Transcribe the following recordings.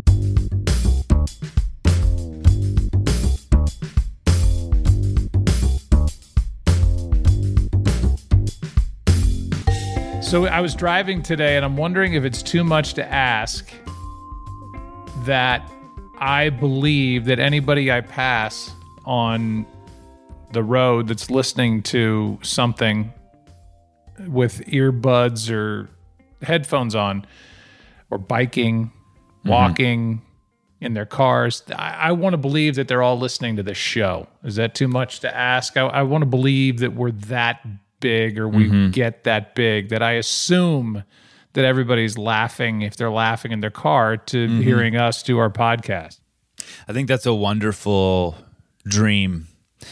So I was driving today, and I'm wondering if it's too much to ask that I believe that anybody I pass on the road that's listening to something with earbuds or headphones on, or biking, walking in their cars, I want to believe that they're all listening to this show. Is that too much to ask? I want to believe that we're that big, or we get that big, that I assume that everybody's laughing, if they're laughing in their car, to hearing us do our podcast. I think that's a wonderful dream.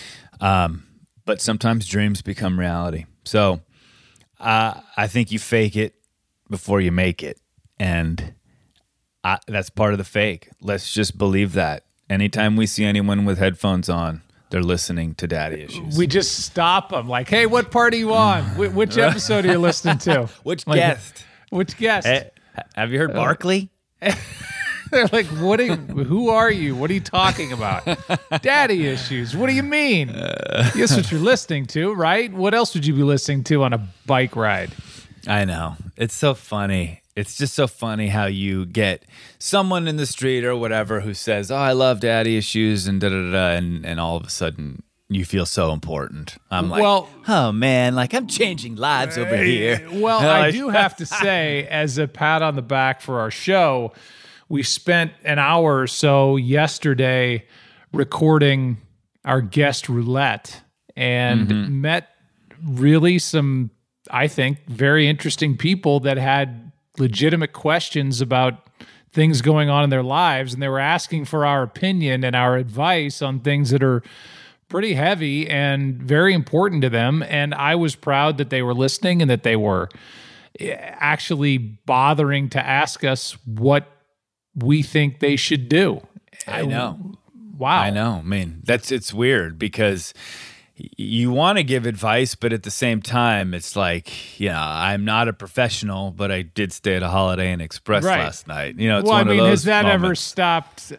But sometimes dreams become reality. So I think you fake it before you make it. And that's part of the fake. Let's just believe that. Anytime we see anyone with headphones on, they're listening to Daddy Issues. We just stop them like, hey, what part are you on? Which episode are you listening to? Which guest? Which guest? Hey, have you heard Barkley? They're like, who are you? What are you talking about? Daddy Issues. What do you mean? Guess what you're listening to, right? What else would you be listening to on a bike ride? I know. It's so funny. It's just so funny how you get someone in the street or whatever who says, oh, I love Daddy Issues and da-da-da-da, and all of a sudden you feel so important. I'm like, oh, man, like I'm changing lives over here. Well, I do have to say, as a pat on the back for our show, we spent an hour or so yesterday recording our guest roulette and met really some, I think, very interesting people that had legitimate questions about things going on in their lives, and they were asking for our opinion and our advice on things that are pretty heavy and very important to them. And I was proud that they were listening and that they were actually bothering to ask us what we think they should do. I know. Wow. I know. I mean, it's weird because you want to give advice, but at the same time, it's like, I'm not a professional, but I did stay at a Holiday Inn Express last night. It's one of those has that moments. ever stopped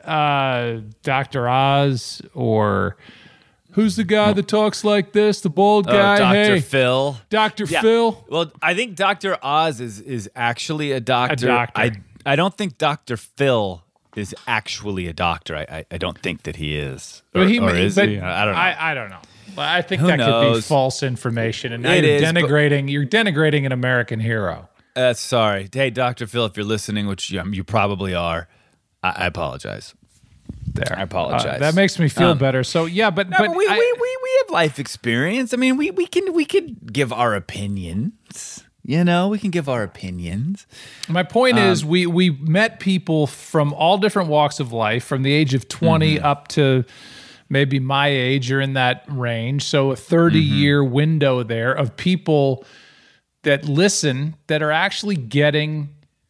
Dr. Oz, or who's the guy that talks like this, the bald guy? Dr. Phil. Dr. Phil? Well, I think Dr. Oz is actually a doctor. A doctor. I don't think Dr. Phil is actually a doctor. I don't think that he is. Or is he? I don't know. I don't know. I think Who that knows? could be false information, and now It you're is, denigrating an American hero. Sorry. Hey, Dr. Phil, if you're listening, which you probably are, I apologize. There. I apologize. That makes me feel better. So yeah, but we have life experience. I mean, we can give our opinions. We can give our opinions. My point is, we met people from all different walks of life, from the age of 20 up to maybe my age, or in that range. So a 30-year window there of people that listen, that are actually getting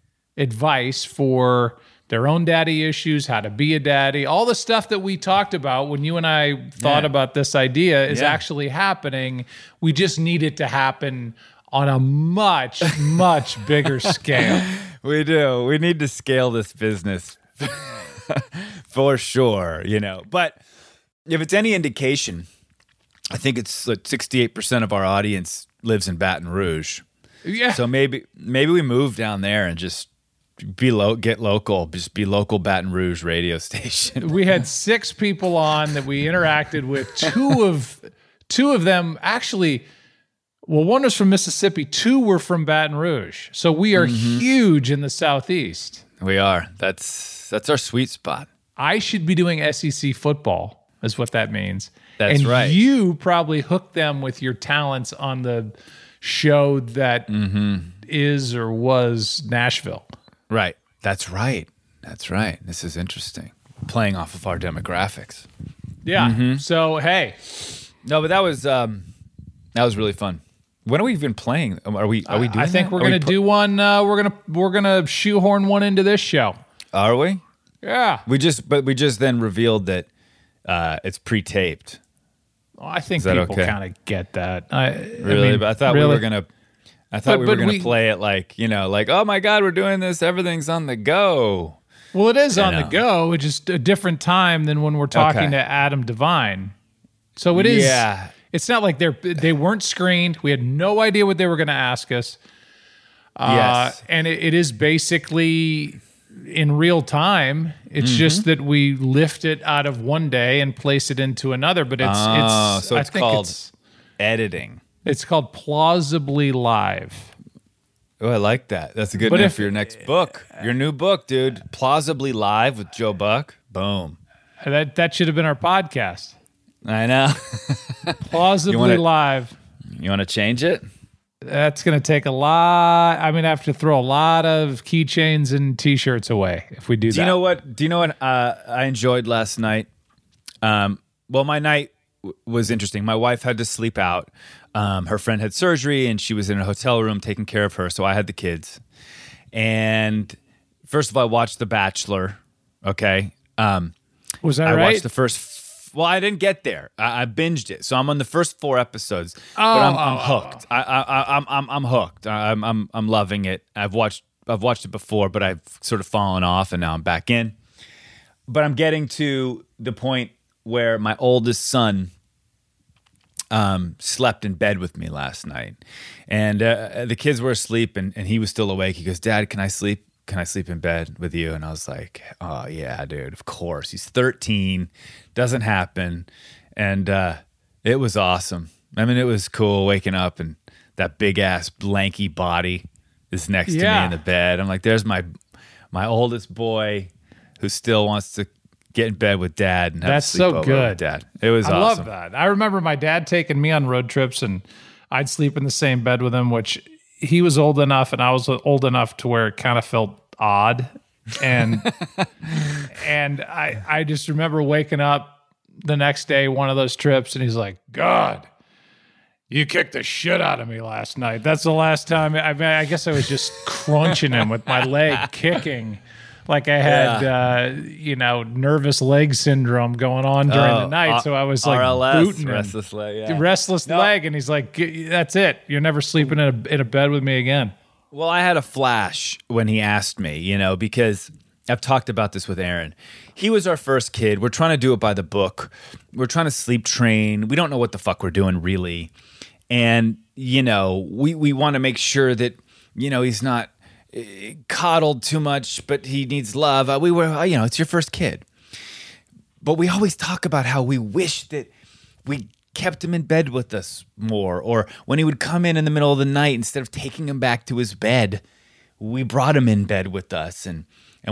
advice for their own daddy issues, how to be a daddy, all the stuff that we talked about when you and I thought about this idea is actually happening. We just need it to happen on a much, much bigger scale. We do. We need to scale this business for sure, But if it's any indication, I think it's like 68% of our audience lives in Baton Rouge. Yeah. So maybe we move down there and just get local, just be local Baton Rouge radio station. We had 6 people on that we interacted with. Two of them actually, well, one was from Mississippi, 2 were from Baton Rouge. So we are huge in the Southeast. We are. That's our sweet spot. I should be doing SEC football, is what that means. That's right. And you probably hooked them with your talents on the show that is or was Nashville. Right. That's right. This is interesting. Playing off of our demographics. Yeah. So, hey. No, but that was really fun. When are we even playing? Are we doing I think that? we're going to do one. We're going to shoehorn one into this show. Are we? Yeah. We just then revealed that it's pre-taped. Well, I think people kind of get that. But I thought we were gonna. I thought we were gonna play it like, like, oh my God, we're doing this. Everything's on the go. Well, it is on the go. It's just a different time than when we're talking to Adam Devine. So it is. Yeah. It's not like they weren't screened. We had no idea what they were going to ask us. Yes. And it is basically in real time. It's just that we lift it out of one day and place it into another. But it's called editing. It's called Plausibly Live. Oh, I like that. That's a good name for your next book. Your new book, dude. Plausibly Live with Joe Buck. Boom. That should have been our podcast. I know. Plausibly Live. You want to change it? That's going to take a lot. I'm going to have to throw a lot of keychains and T-shirts away if we do that. Do you know what I enjoyed last night? Well, my night was interesting. My wife had to sleep out. Her friend had surgery, and she was in a hotel room taking care of her, so I had the kids. And first of all, I watched The Bachelor, okay? Was that I right? watched the first... Well, I didn't get there. I binged it, so I'm on the first 4 episodes. But I'm hooked. I'm hooked. I'm loving it. I've watched it before, but I've sort of fallen off, and now I'm back in. But I'm getting to the point where my oldest son slept in bed with me last night, and the kids were asleep, and he was still awake. He goes, "Dad, can I sleep? Can I sleep in bed with you?" And I was like, "Oh yeah, dude, of course." He's 13, doesn't happen, and it was awesome. I mean, it was cool waking up and that big ass lanky body is next to me in the bed. I'm like, there's my oldest boy who still wants to get in bed with Dad and have That's a sleepover so good. with Dad. It was awesome. I love that. I remember my dad taking me on road trips, and I'd sleep in the same bed with him, which he was old enough and I was old enough to where it kind of felt odd. And and I just remember waking up the next day, one of those trips, and he's like, "God, you kicked the shit out of me last night." That's the last time. I mean, I guess I was just crunching him with my leg kicking. Like I had, nervous leg syndrome going on during the night. So I was like RLS, booting him. restless leg. Yeah. Restless leg. And he's like, "That's it. You're never sleeping in a bed with me again." Well, I had a flash when he asked me, because I've talked about this with Aaron. He was our first kid. We're trying to do it by the book. We're trying to sleep train. We don't know what the fuck we're doing really. And, we want to make sure that, he's not coddled too much, but he needs love. It's your first kid. But we always talk about how we wish that we kept him in bed with us more, or when he would come in the middle of the night, instead of taking him back to his bed, we brought him in bed with us, and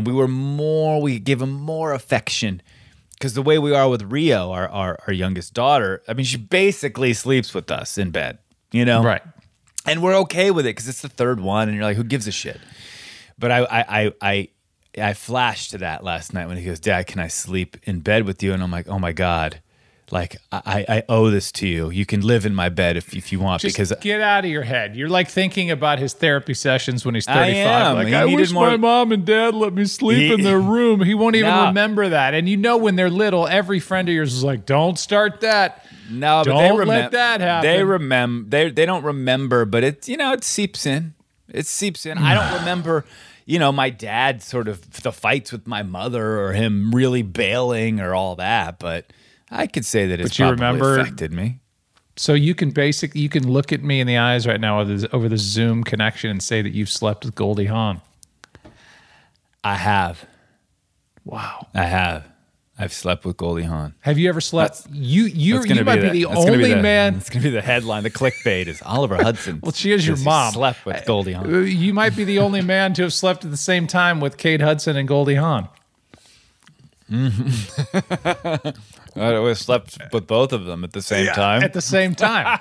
we give him more affection, because the way we are with Rio, our youngest daughter, I mean, she basically sleeps with us in bed, Right. And we're okay with it because it's the third one, and you're like, who gives a shit? But I flashed to that last night when he goes, "Dad, can I sleep in bed with you?" And I'm like, oh my God, like I owe this to you. You can live in my bed if you want. Just because get out of your head. You're like thinking about his therapy sessions when he's 35. I am. Like, He I needed wish more- my mom and dad let me sleep in their room. He won't even remember that. And when they're little, every friend of yours is like, "Don't start that." No, but Don't let that happen. They remember. They don't remember, but it seeps in. It seeps in. I don't remember, my dad sort of the fights with my mother or him really bailing or all that, but I could say that it's probably affected me. So you can look at me in the eyes right now over the Zoom connection and say that you've slept with Goldie Hawn. I have. Wow. I have. I've slept with Goldie Hawn. Have you ever slept? You might be the that's gonna only be man. It's going to be the headline. The clickbait is Oliver Hudson. Well, she is your mom. Slept with Goldie Hawn. You might be the only man to have slept at the same time with Kate Hudson and Goldie Hawn. I slept with both of them at the same time. At the same time.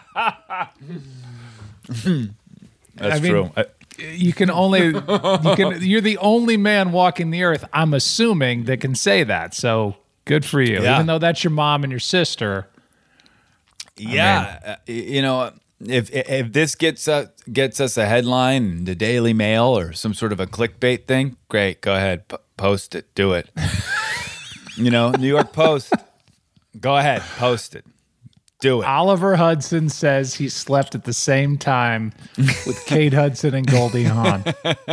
That's true. You're the only man walking the earth, I'm assuming, that can say that. So good for you. Yeah. Even though that's your mom and your sister. Yeah. If this gets us a headline in the Daily Mail or some sort of a clickbait thing, great. Go ahead. Post it. Do it. New York Post. Go ahead. Post it. Do it. Oliver Hudson says he slept at the same time with Kate Hudson and Goldie Hawn.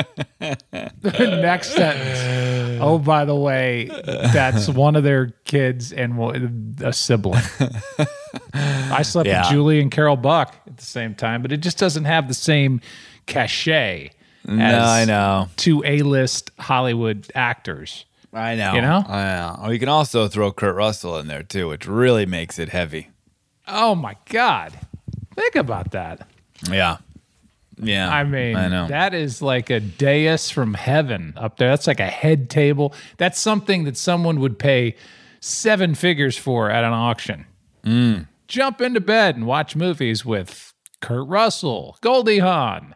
Next sentence. Oh, by the way, that's one of their kids and a sibling. I slept with Julie and Carol Buck at the same time, but it just doesn't have the same cachet as two A-list Hollywood actors. I know. You know? I know. Or you can also throw Kurt Russell in there, too, which really makes it heavy. Oh, my God. Think about that. Yeah. Yeah. I mean, I know. that is like a dais from heaven up there. That's like a head table. That's something that someone would pay 7 figures for at an auction. Jump into bed and watch movies with Kurt Russell, Goldie Hawn,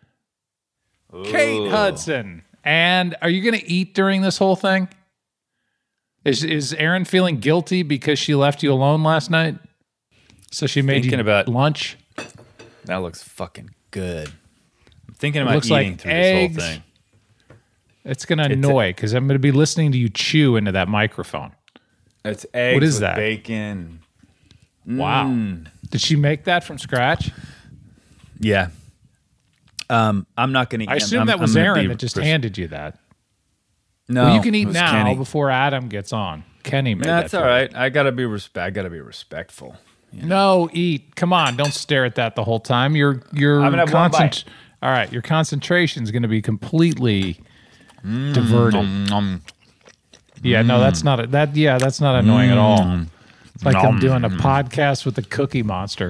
Kate Hudson. And are you going to eat during this whole thing? Is Erin feeling guilty because she left you alone last night? So she made you lunch? That looks fucking good. I'm thinking about eating through eggs. this whole thing. It's going to annoy because I'm going to be listening to you chew into that microphone. It's eggs what is with that? Bacon. Wow. Did she make that from scratch? Yeah. I'm not going to eat. I assume that was Erin that just handed you that. No, well, you can eat now Kenny. before Adam gets on. Kenny made that. That's all right. I got to be respectful. You know? No, eat. Come on, don't stare at that the whole time. Your I'm gonna have one bite. All right, your concentration is going to be completely diverted. Yeah, no, that's not that's not annoying at all. It's like I'm doing a podcast with the Cookie Monster.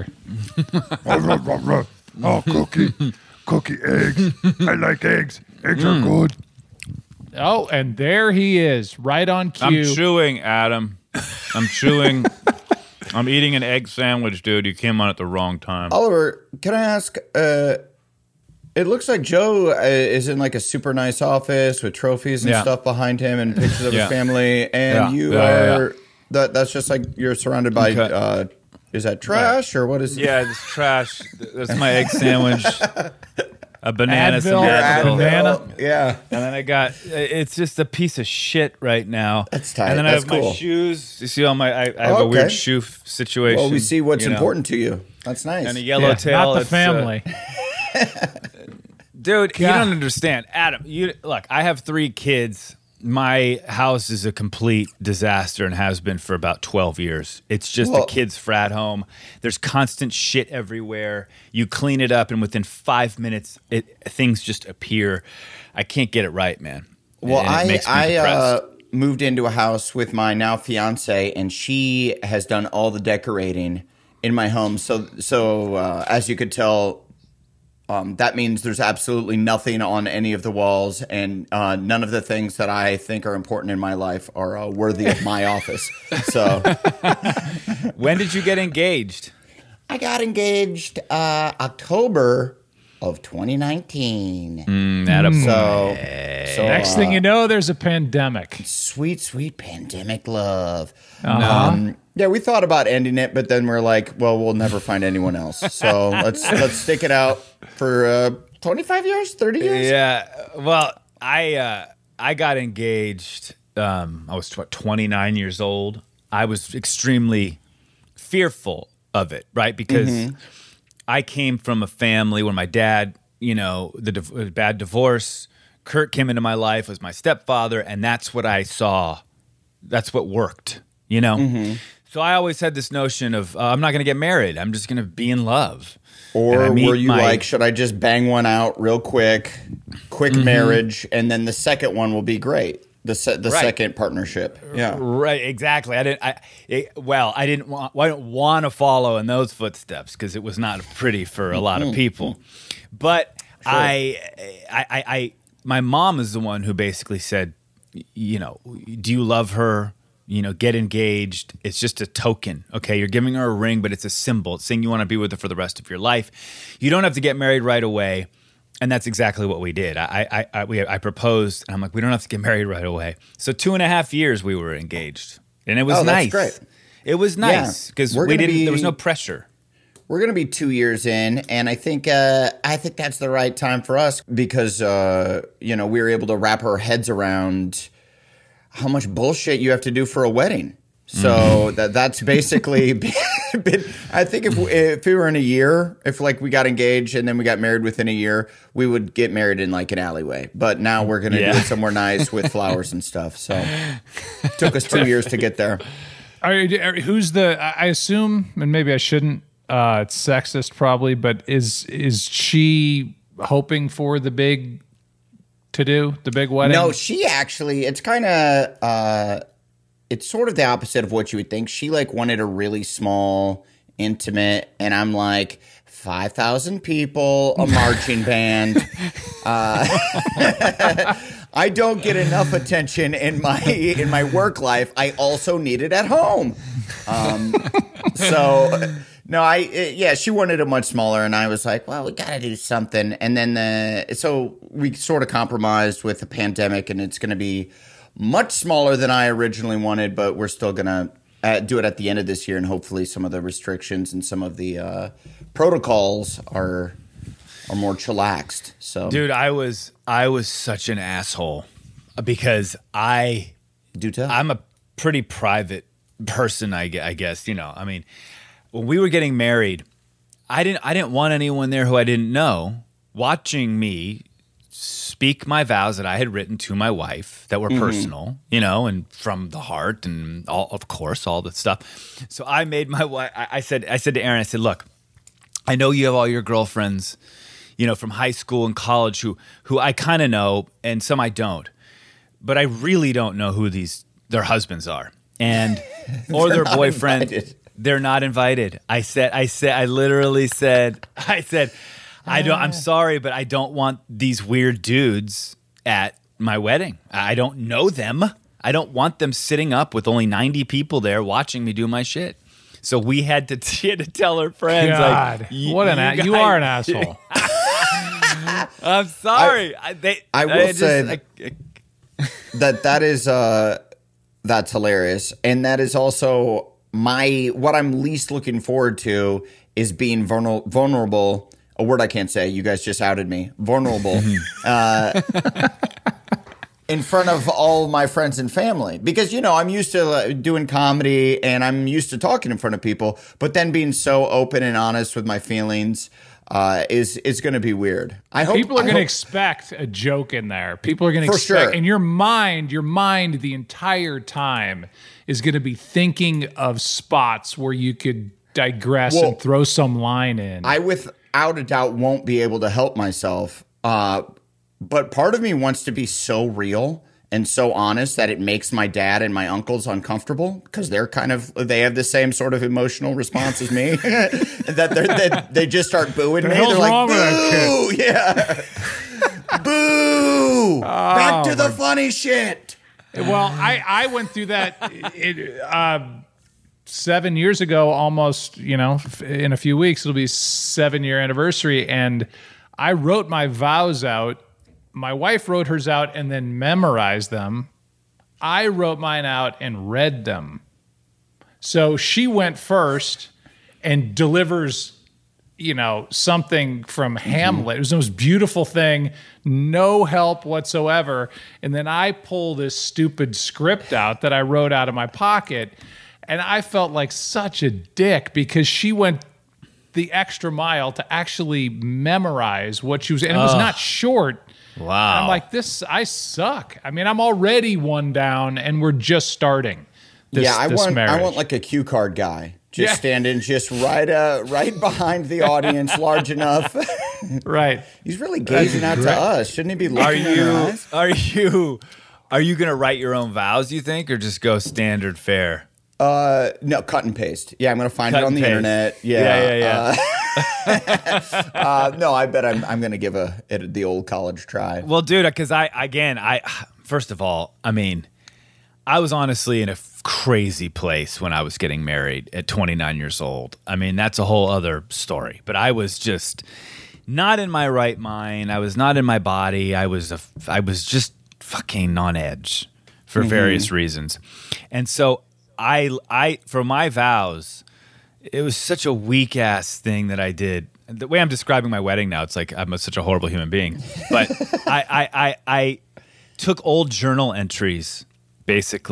Oh, cookie eggs. I like eggs. Eggs are good. Oh, and there he is, right on cue. I'm chewing, Adam. I'm chewing. I'm eating an egg sandwich, dude. You came on at the wrong time. Oliver, can I ask? It looks like Joe is in like a super nice office with trophies and stuff behind him and pictures of his family, and you are. That's just like you're surrounded by. Is that trash or what is? Yeah, it's trash. That's my egg sandwich. A banana, some Advil. Banana. Yeah. And then I got, it's just a piece of shit right now. That's tight. And then That's I have cool. my shoes. You see all my, I have a weird shoe situation. Well, we see what's important to you. That's nice. And a yellow tail. Not the family. Dude, you don't understand. Adam, look, I have 3 kids. My house is a complete disaster and has been for about 12 years. It's just a kid's frat home. There's constant shit everywhere. You clean it up, and within 5 minutes, things just appear. I can't get it right, man. Well, And it makes me depressed. moved into a house with my now fiance, and she has done all the decorating in my home. So as you could tell, that means there's absolutely nothing on any of the walls, and none of the things that I think are important in my life are worthy of my office. So, when did you get engaged? I got engaged October of 2019. So Next thing you know, there's a pandemic. Sweet pandemic love. Uh-huh. Yeah, we thought about ending it, but then we're like, well, we'll never find anyone else. So let's stick it out for 25 years, 30 years. Yeah. Well, I got engaged. I was 29 years old. I was extremely fearful of it, right? Because I came from a family where my dad, the bad divorce. Kurt came into my life as my stepfather, and that's what I saw. That's what worked, So I always had this notion of I'm not going to get married. I'm just going to be in love. Or were you like, should I just bang one out real quick marriage, and then the second one will be great. The second partnership. Yeah. Right, exactly. I didn't want to follow in those footsteps because it was not pretty for a lot of people. But my mom is the one who basically said, do you love her? Get engaged. It's just a token. Okay. You're giving her a ring, but it's a symbol. It's saying you want to be with her for the rest of your life. You don't have to get married right away. And that's exactly what we did. I proposed, and I'm like, we don't have to get married right away. So 2.5 years we were engaged. And it was nice. That's great. It was nice because there was no pressure. We're going to be 2 years in, and I think that's the right time for us because we were able to wrap our heads around how much bullshit you have to do for a wedding. So that's basically been, I think if we were in a year, if like we got engaged and then we got married within a year, we would get married in like an alleyway. But now we're going to do it somewhere nice with flowers and stuff. So it took us 2 years to get there. Who's the? I assume, and maybe I shouldn't. It's sexist, probably, but is she hoping for the big the big wedding? No, she actually. It's kind of. It's sort of the opposite of what you would think. She like wanted a really small, intimate, and I'm like 5,000 people, a marching band. I don't get enough attention in my work life. I also need it at home. So no, she wanted it much smaller, and I was like, well, we got to do something. And then so we sort of compromised with the pandemic, and it's going to be much smaller than I originally wanted, but we're still going to do it at the end of this year, and hopefully some of the restrictions and some of the protocols are more chillaxed. So, dude, I was such an asshole because I'm a pretty private person, I guess. You know, I mean, when we were getting married, I didn't want anyone there who I didn't know watching me speak my vows that I had written to my wife that were personal, you know, and from the heart and all the stuff. So I made my wife, I said to Aaron, I said, look, I know you have all your girlfriends, you know, from high school and college who I kind of know and some I don't, but I really don't know who their husbands are and, or their boyfriend. Invited. They're not invited. I literally said, I'm sorry, but I don't want these weird dudes at my wedding. I don't know them. I don't want them sitting up with only 90 people there watching me do my shit. So she had to tell her friends, God, like, you are an asshole. I'm sorry. I will say that's hilarious, and that is also what I'm least looking forward to is being vulnerable. A word I can't say. You guys just outed me. Vulnerable. In front of all my friends and family. Because, you know, I'm used to doing comedy and I'm used to talking in front of people. But then being so open and honest with my feelings is going to be weird. People are going to expect a joke in there. People are going to expect. Sure. And your mind the entire time is going to be thinking of spots where you could digress and throw some line in. Without a doubt won't be able to help myself. But part of me wants to be so real and so honest that it makes my dad and my uncles uncomfortable because they have the same sort of emotional response as me. that they just start booing me. They're like, boo! Yeah. Boo! Back to the funny shit. Well, I went through that 7 years ago, almost, you know, in a few weeks, it'll be 7-year anniversary. And I wrote my vows out. My wife wrote hers out and then memorized them. I wrote mine out and read them. So she went first and delivers, you know, something from Hamlet. It was the most beautiful thing, no help whatsoever. And then I pull this stupid script out that I wrote out of my pocket. And I felt like such a dick because she went the extra mile to actually memorize what she was, and it was not short. Wow. And I'm like, I suck. I mean, I'm already one down and we're just starting this marriage. I want like a cue card guy. Standing just right behind the audience, large enough. Right. He's really gazing out to us. Shouldn't he be looking at our eyes? Are you going to write your own vows, you think, or just go standard fare? No, cut and paste. Yeah, I'm going to find it on the internet. Yeah. No, I bet I'm going to give it the old college try. Well, dude, because I first of all, I mean, I was honestly in a crazy place when I was getting married at 29 years old. I mean, that's a whole other story. But I was just not in my right mind. I was not in my body. I was just fucking on edge for various reasons. And so I for my vows, it was such a weak ass thing that I did. The way I'm describing my wedding now, it's like I'm such a horrible human being. But I took old journal entries, basically,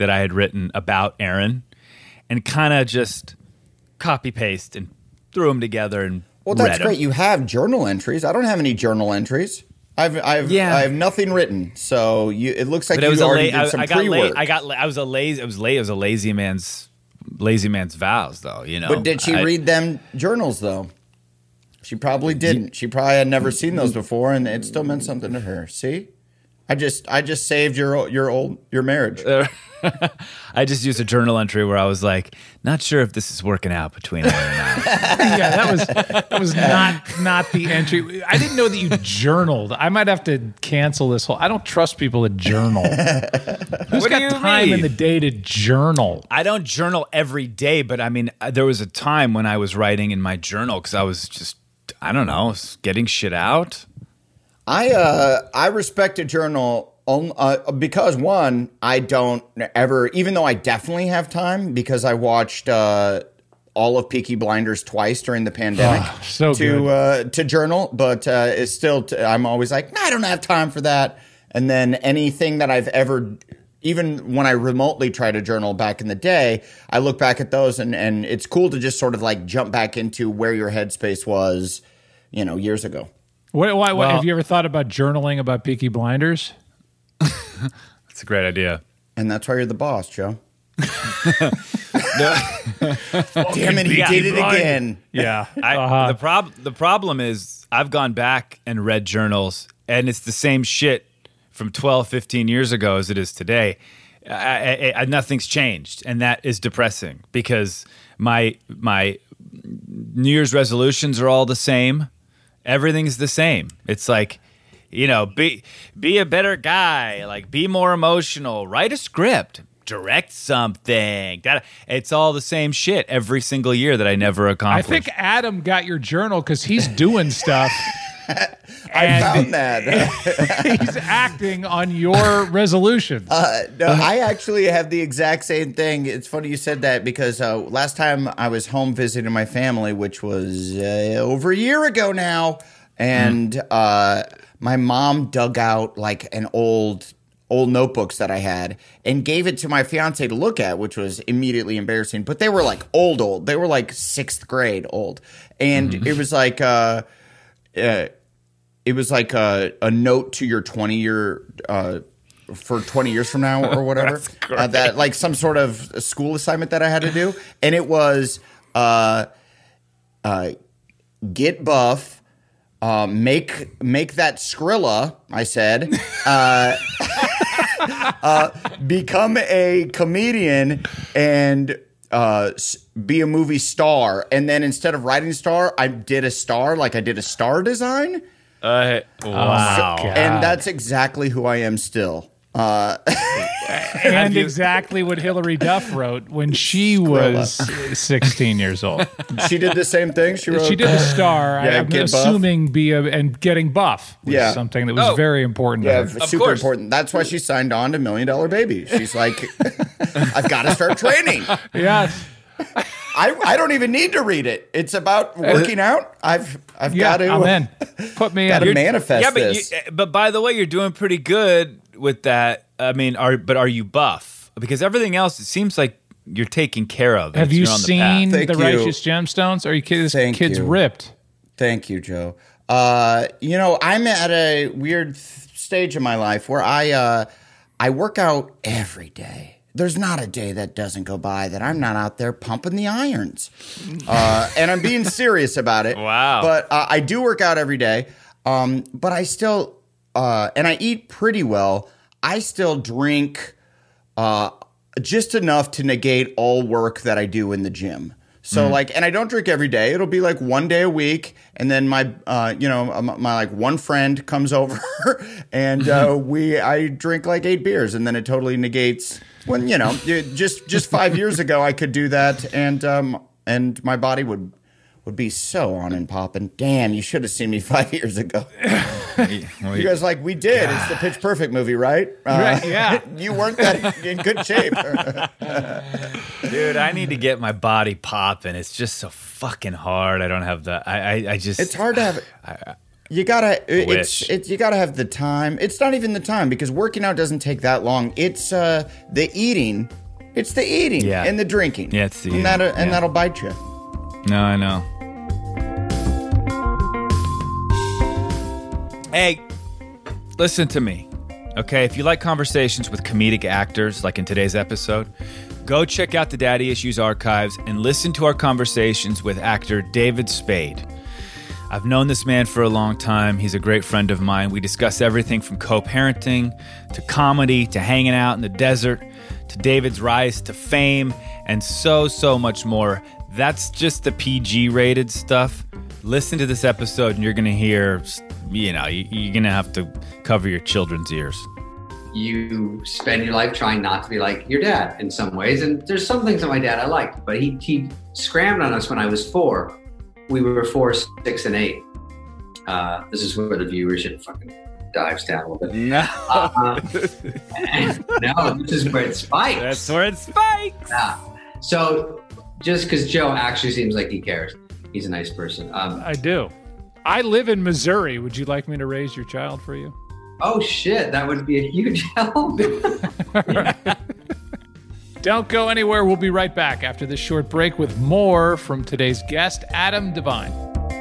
that I had written about Aaron, and kind of just copy paste and threw them together and Well, that's read 'em. great. You have journal entries. I don't have any journal entries. I have nothing written. So it looks like But it was you already did some I got pre-work. I was a lazy man's vows, though. You know. But did she read them journals though? She probably didn't. She probably had never seen those before, and it still meant something to her. See, I just saved your marriage. I just used a journal entry where I was like, not sure if this is working out between Aaron and I. Yeah, that was not the entry. I didn't know that you journaled. I might have to cancel this whole. I don't trust people that journal. Who's What do got you time mean? in the day to journal? I don't journal every day, but I mean, there was a time when I was writing in my journal because I was just, I don't know, getting shit out. I respect a journal because one, I don't ever, even though I definitely have time because I watched all of Peaky Blinders twice during the pandemic so good. To journal, but it's still I'm always like, I don't have time for that. And then anything that I've ever, even when I remotely try to journal back in the day, I look back at those and it's cool to just sort of like jump back into where your headspace was, years ago. Why, Well- have you ever thought about journaling about Peaky Blinders? That's a great idea. And that's why you're the boss, Joe. Damn it, he Peaky did it again. Yeah. The problem is I've gone back and read journals, and it's the same shit from 12, 15 years ago as it is today. Nothing's changed, and that is depressing because my New Year's resolutions are all the same. Everything's the same. It's like, be a better guy, like be more emotional, write a script, direct something. It's all the same shit every single year that I never I accomplished. think Adam got your journal because he's doing stuff. I found that. He's acting on your resolutions. No, I actually have the exact same thing. It's funny you said that because last time I was home visiting my family, which was over a year ago now, and my mom dug out like an old notebooks that I had and gave it to my fiance to look at, which was immediately embarrassing. But they were like old. They were like 6th grade old, and it was like a note to your 20-year for 20 years from now or whatever. That like some sort of school assignment that I had to do, and it was get buff. Make that Skrilla, I said. Become a comedian and be a movie star. And then instead of writing star, I did a star, like I did a star design. wow. And that's exactly who I am still. And exactly what Hillary Duff wrote when she was 16 years old. She did the same thing. She wrote. She did the star. Yeah, I'm get buff. assuming and getting buff was Yeah. something that was very important to Yeah, her. super course. important. That's why she signed on to $1 Million Baby. She's like, I've got to start training. Yes. I don't even need to read it. It's about working out. I've got to. I'm in. Put me Got in. to manifest but this. but by the way, you're doing pretty good with that. I mean, are you buff? Because everything else, it seems like you're taking care of. Have you You're on the seen path. Thank the you. Righteous Gemstones? Are you kidding? This Thank kid's you. ripped. Thank you, Joe. I'm at a weird stage in my life where I work out every day. There's not a day that doesn't go by that I'm not out there pumping the irons. And I'm being serious about it. Wow. But I do work out every day. But I still, and I eat pretty well. I still drink just enough to negate all work that I do in the gym. So and I don't drink every day. It'll be like one day a week, and then my like one friend comes over, and I drink like 8 beers, and then it totally negates when just 5 years ago I could do that, and my body would be so on and popping. Damn, you should have seen me 5 years ago. You guys like, we did. It's the Pitch Perfect movie, right? Right, yeah. You weren't that in good shape. Dude, I need to get my body popping. It's just so fucking hard. I don't have the. I just. It's hard to have. You gotta, wish. you gotta have the time. It's not even the time because working out doesn't take that long. It's the eating. It's the eating and the drinking. Yeah, it's the and eating. that'll bite you. No, I know. Hey, listen to me. Okay, if you like conversations with comedic actors, like in today's episode, go check out the Daddy Issues archives and listen to our conversations with actor David Spade. I've known this man for a long time. He's a great friend of mine. We discuss everything from co-parenting to comedy to hanging out in the desert to David's rise to fame and so much more. That's just the PG-rated stuff. Listen to this episode and you're going to hear, you're going to have to cover your children's ears. You spend your life trying not to be like your dad in some ways. And there's some things that my dad I liked, but he scrambled on us when I was 4. We were 4, 6, and 8. This is where the viewership fucking dives down a little bit. No. No, this is where it spikes. That's where it spikes. Yeah. So just because Joe actually seems like he cares. He's a nice person. I do. I live in Missouri. Would you like me to raise your child for you? Oh, shit. That would be a huge help. Don't go anywhere. We'll be right back after this short break with more from today's guest, Adam Devine.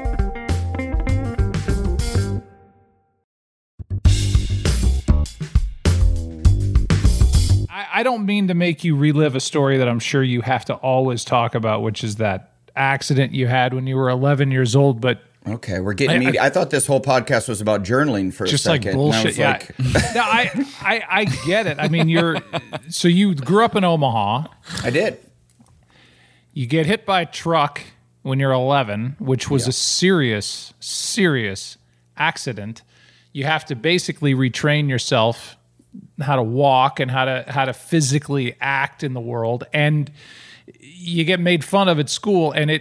I don't mean to make you relive a story that I'm sure you have to always talk about, which is that accident you had when you were 11 years old, but okay, we're getting meaty. I thought this whole podcast was about journaling for just a second. Like bullshit. Yeah. No, I get it. I mean, so you grew up in Omaha. I did. You get hit by a truck when you're 11, which was a serious accident. You have to basically retrain yourself how to walk and how to physically act in the world, and you get made fun of at school, and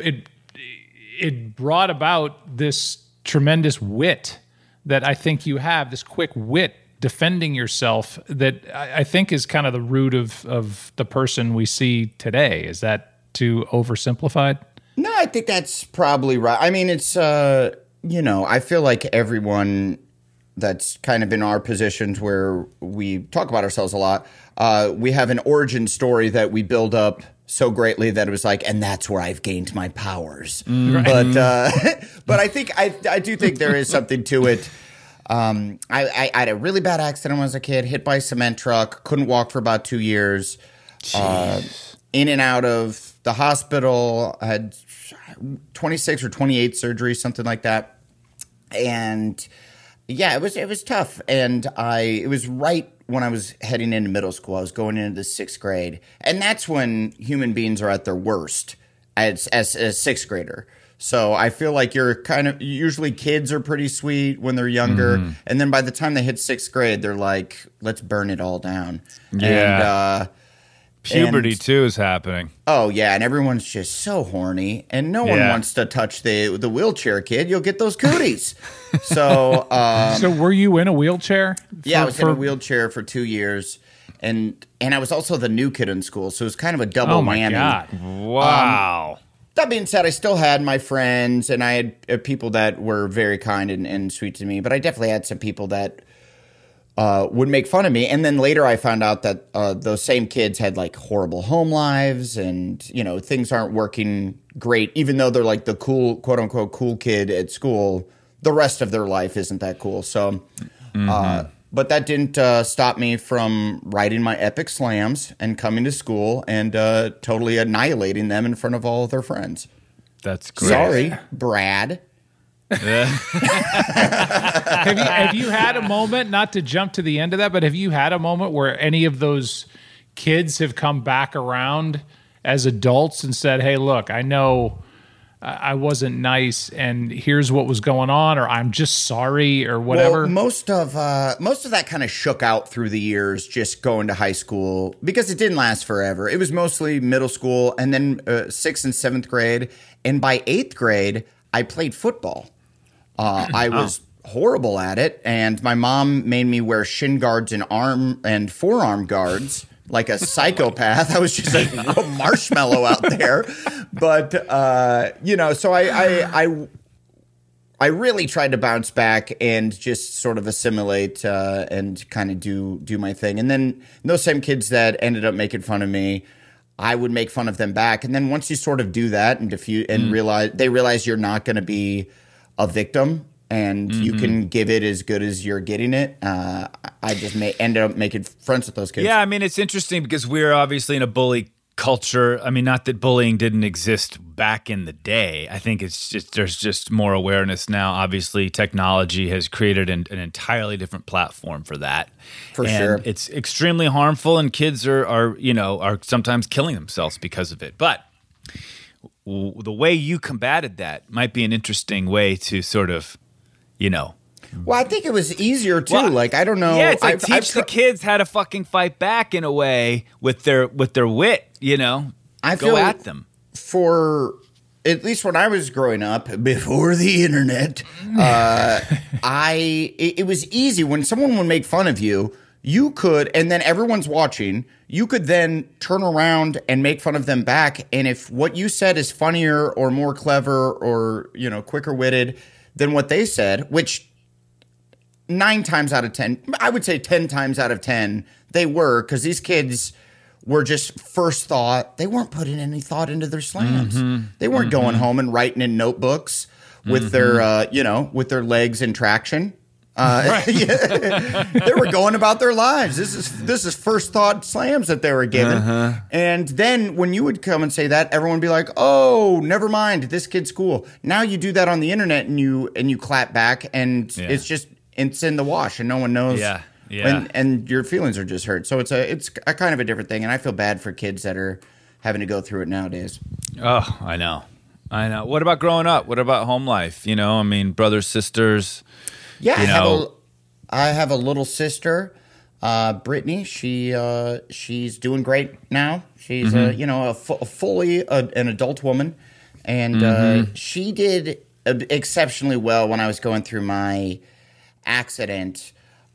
it brought about this tremendous wit that I think you have, this quick wit defending yourself that I think is kind of the root of the person we see today. Is that too oversimplified? No, I think that's probably right. I mean, it's, I feel like everyone that's kind of in our positions where we talk about ourselves a lot, we have an origin story that we build up so greatly that it was like, and that's where I've gained my powers. Right. But I think I do think there is something to it. I had a really bad accident when I was a kid, hit by a cement truck, couldn't walk for about 2 years, in and out of the hospital, I had 26 or 28 surgeries, something like that. And yeah, it was tough. And it was right when I was heading into middle school. I was going into the 6th grade. And that's when human beings are at their worst as a 6th grader. So I feel like usually kids are pretty sweet when they're younger. Mm. And then by the time they hit 6th grade, they're like, let's burn it all down. Yeah. Puberty too is happening. Oh yeah, and everyone's just so horny, and no one wants to touch the wheelchair kid. You'll get those cooties. So, so were you in a wheelchair? I was in a wheelchair for 2 years, and I was also the new kid in school, so it was kind of a double whammy. God. Wow. That being said, I still had my friends, and I had people that were very kind and sweet to me, but I definitely had some people that would make fun of me. And then later I found out that those same kids had like horrible home lives and, things aren't working great. Even though they're like the cool, quote unquote, cool kid at school, the rest of their life isn't that cool. So, but that didn't stop me from writing my epic slams and coming to school and totally annihilating them in front of all of their friends. That's great. Sorry, Brad. Have you had a moment, not to jump to the end of that, but have you had a moment where any of those kids have come back around as adults and said, hey, look, I know I wasn't nice and here's what was going on, or I'm just sorry, or whatever? Well, most of that kind of shook out through the years, just going to high school, because it didn't last forever. It was mostly middle school and then 6th and 7th grade. And by 8th grade, I played football. I was horrible at it, and my mom made me wear shin guards and arm and forearm guards like a psychopath. I was just a marshmallow out there. But, so I really tried to bounce back and just sort of assimilate and kind of do my thing. And then those same kids that ended up making fun of me, I would make fun of them back. And then once you sort of do that and diffuse and realize you're not going to be a victim and you can give it as good as you're getting it, I just ended up making friends with those kids. Yeah, I mean, it's interesting because we're obviously in a bully culture. I mean, not that bullying didn't exist back in the day. I think it's just there's just more awareness now. Obviously, technology has created an entirely different platform for that. For sure. It's extremely harmful, and kids are sometimes killing themselves because of it. But the way you combated that might be an interesting way to sort of, Well, I think it was easier too. Well, I don't know. Yeah, it's like teach the kids how to fucking fight back in a way with their wit. I go feel at them. For at least when I was growing up before the internet, it was easy when someone would make fun of you. You could, and then everyone's watching. You could then turn around and make fun of them back. And if what you said is funnier or more clever or quicker witted than what they said, which 9 times out of 10, I would say 10 times out of 10, they were, because these kids were just first thought. They weren't putting any thought into their slams. They weren't going home and writing in notebooks with their, with their legs in traction. They were going about their lives. This is first thought slams that they were given. And then when you would come and say that, everyone would be like, "Oh, never mind. This kid's cool." Now you do that on the internet and you clap back, and it's in the wash, and no one knows. Yeah. And your feelings are just hurt. So it's a kind of a different thing, and I feel bad for kids that are having to go through it nowadays. Oh, I know. What about growing up? What about home life? Brothers, sisters. Yeah, I have a little sister, Brittany. She's doing great now. She's fully an adult woman, and she did exceptionally well when I was going through my accident.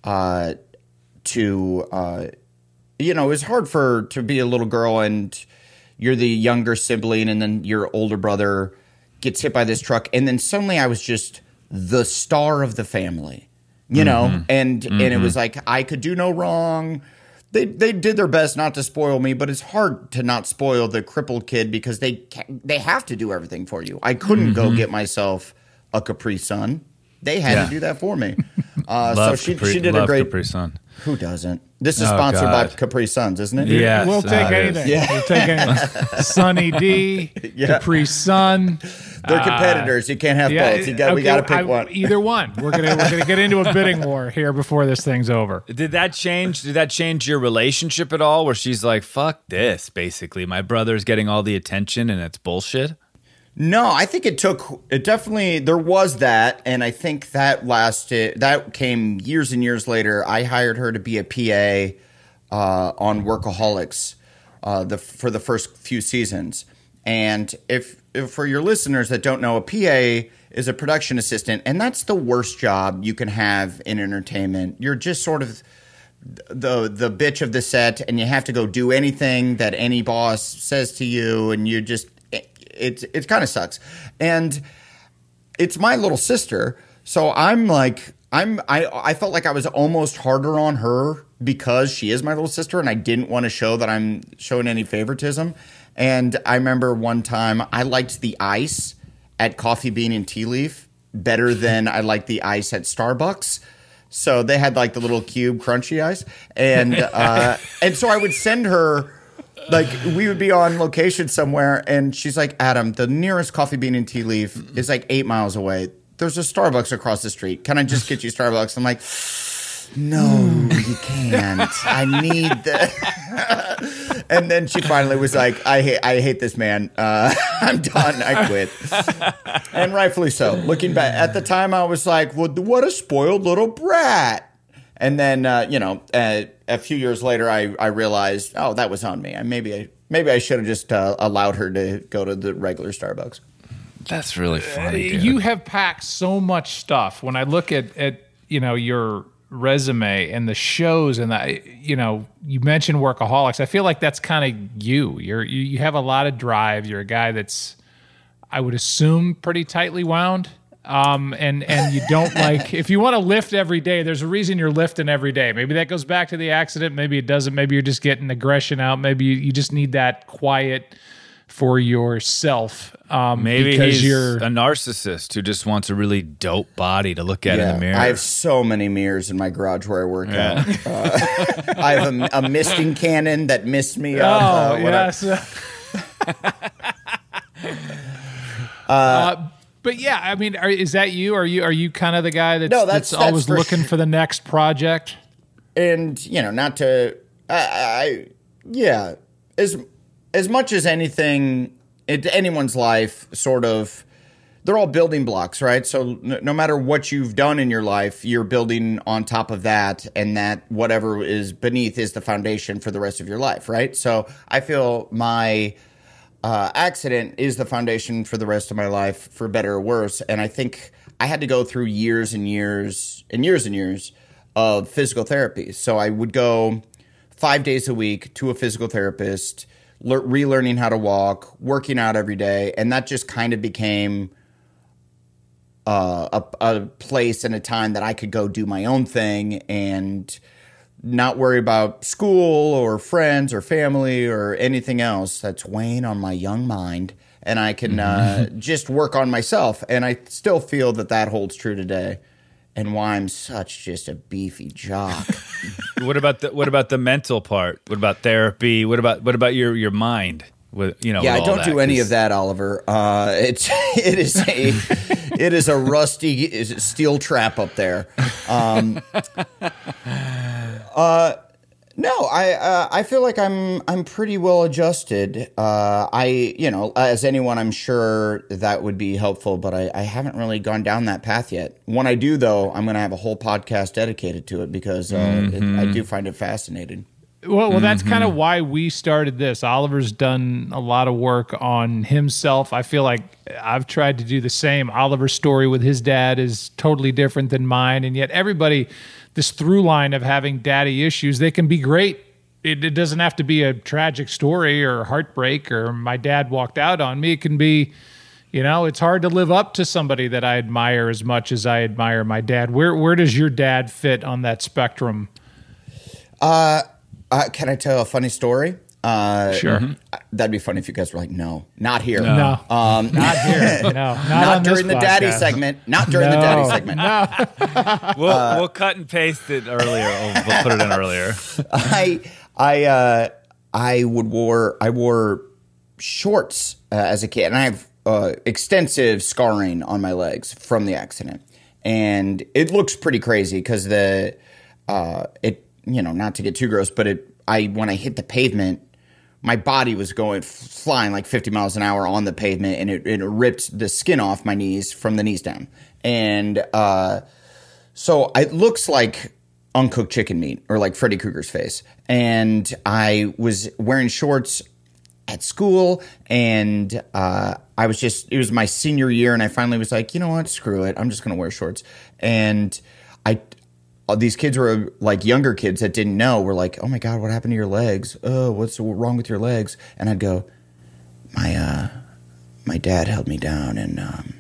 It was hard to be a little girl and you're the younger sibling, and then your older brother gets hit by this truck, and then suddenly I was just the star of the family, and it was like I could do no wrong. They did their best not to spoil me, but it's hard to not spoil the crippled kid because they have to do everything for you. I couldn't go get myself a Capri Sun. They had to do that for me. So she did a great. Capri Sun. Who doesn't? This is sponsored by Capri Suns, isn't it? Yes, we'll take anything. Yeah. We'll take anything. Sunny D, Capri Sun. They're competitors. You can't have both. We got to pick one. Either one. We're gonna get into a bidding war here before this thing's over. Did that change your relationship at all? Where she's like, "Fuck this," basically. My brother's getting all the attention, and it's bullshit. No, I think it definitely, there was that, and I think that came years and years later. I hired her to be a PA on Workaholics for the first few seasons. And if for your listeners that don't know, a PA is a production assistant, and that's the worst job you can have in entertainment. You're just sort of the bitch of the set, and you have to go do anything that any boss says to you, and you just... It kind of sucks. And it's my little sister. So I felt like I was almost harder on her because she is my little sister, and I didn't want to show that I'm showing any favoritism. And I remember one time I liked the ice at Coffee Bean and Tea Leaf better than I liked the ice at Starbucks. So they had like the little cube crunchy ice. And so I would send her... Like, we would be on location somewhere, and she's like, "Adam, the nearest Coffee Bean and Tea Leaf is like 8 miles away. There's a Starbucks across the street. Can I just get you Starbucks?" I'm like, "No, you can't. I need the..." And then she finally was like, I hate this man. I'm done. I quit." And rightfully so. Looking back, at the time, I was like, "Well, what a spoiled little brat." And then, a few years later, I realized, oh, that was on me. Maybe I should have just allowed her to go to the regular Starbucks. That's really funny, dude. You have packed so much stuff. When I look at your resume and the shows and you mentioned Workaholics. I feel like that's kind of you. You have a lot of drive. You're a guy that's, I would assume, pretty tightly wound. and you don't like, if you want to lift every day, there's a reason you're lifting every day. Maybe that goes back to the accident. Maybe it doesn't. Maybe you're just getting aggression out. Maybe you just need that quiet for yourself. Maybe because he's you're a narcissist who just wants a really dope body to look at in the mirror. I have so many mirrors in my garage where I work out. I have a misting cannon that missed me. Yes. But yeah, I mean, is that you? Are you kind of the guy that's always looking for the next project? And not to, as much as anything in anyone's life, sort of, they're all building blocks, right? So no matter what you've done in your life, you're building on top of that, and that whatever is beneath is the foundation for the rest of your life, right? So I feel my accident is the foundation for the rest of my life, for better or worse. And I think I had to go through years and years and years and years of physical therapy. So I would go 5 days a week to a physical therapist, relearning how to walk, working out every day. And that just kind of became a place and a time that I could go do my own thing and not worry about school or friends or family or anything else that's weighing on my young mind. And I can just work on myself. And I still feel that holds true today, and why I'm such just a beefy jock. What about the mental part? What about therapy? What about your mind? I don't do any of that, Oliver. It is a rusty steel trap up there. No, I feel like I'm pretty well adjusted. As anyone, I'm sure that would be helpful, but I haven't really gone down that path yet. When I do, though, I'm going to have a whole podcast dedicated to it because I do find it fascinating. Well, that's kind of why we started this. Oliver's done a lot of work on himself. I feel like I've tried to do the same. Oliver's story with his dad is totally different than mine, and yet everybody, this through line of having daddy issues, they can be great. It doesn't have to be a tragic story or heartbreak or my dad walked out on me. It can be, it's hard to live up to somebody that I admire as much as I admire my dad. Where does your dad fit on that spectrum? Can I tell a funny story? Sure. That'd be funny if you guys were like, no, not here. No. Not here. No, not during the daddy segment. Not during the daddy segment. No. We'll cut and paste it earlier. We'll put it in earlier. I wore shorts as a kid, and I have extensive scarring on my legs from the accident, and it looks pretty crazy because not to get too gross, but when I hit the pavement, my body was flying like 50 miles an hour on the pavement, and it ripped the skin off my knees from the knees down. And so it looks like uncooked chicken meat or like Freddy Krueger's face. And I was wearing shorts at school, and it was my senior year, and I finally was like, you know what, screw it. I'm just going to wear shorts. And these kids were like younger kids that didn't know, were like, oh my God, what happened to your legs? Oh, what's wrong with your legs? And I'd go, my dad held me down and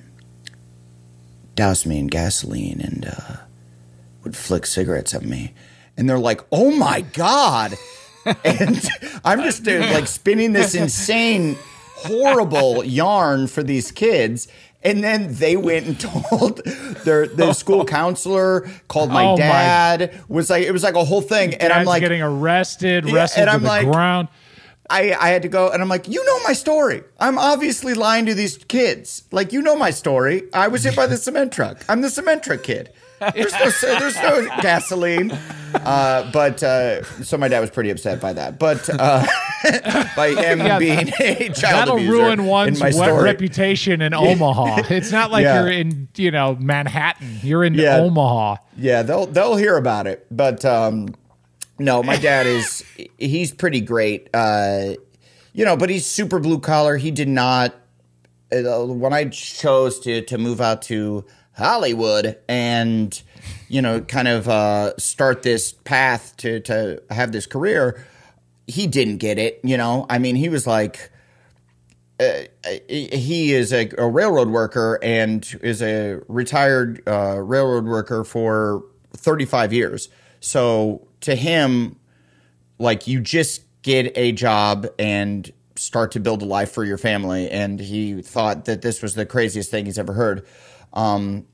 doused me in gasoline and would flick cigarettes at me. And they're like, oh my God. And I'm just like spinning this insane, horrible yarn for these kids. And then they went and told their school counselor, called my dad. It was like a whole thing. And I'm like getting arrested to the ground. I had to go, and I'm like, you know my story. I'm obviously lying to these kids. Like, you know my story. I was hit by the cement truck. I'm the cement truck kid. There's no gasoline. So my dad was pretty upset by that. But by him being a child that'll abuser ruin one's in my reputation in Omaha. It's not like you're in Manhattan. You're in Omaha. Yeah, they'll hear about it. But no, my dad he's pretty great. But he's super blue collar. He did not. When I chose to move out to Hollywood and kind of start this path to have this career, he didn't get it. I mean, he was like, he is a railroad worker and is a retired railroad worker for 35 years. So to him, like, you just get a job and start to build a life for your family. And he thought that this was the craziest thing he's ever heard. And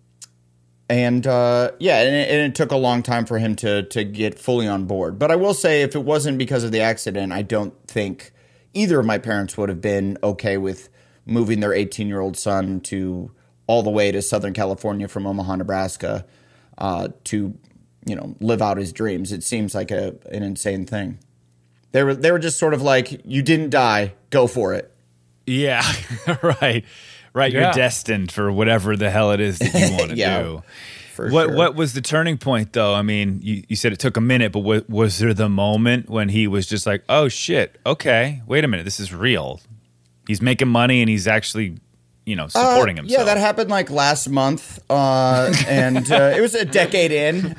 it took a long time for him to get fully on board. But I will say, if it wasn't because of the accident, I don't think either of my parents would have been okay with moving their 18-year-old son to all the way to Southern California from Omaha, Nebraska, to, live out his dreams. It seems like an insane thing. They were just sort of like, you didn't die, go for it. Yeah, right. Right, Yeah. you're destined for whatever the hell it is that you want to Yeah, do. for What sure. what was the turning point, though? I mean, you said it took a minute, but was there the moment when he was just like, oh, shit, okay, wait a minute, this is real. He's making money and he's actually, supporting himself. Yeah, that happened like last month, and it was a decade in.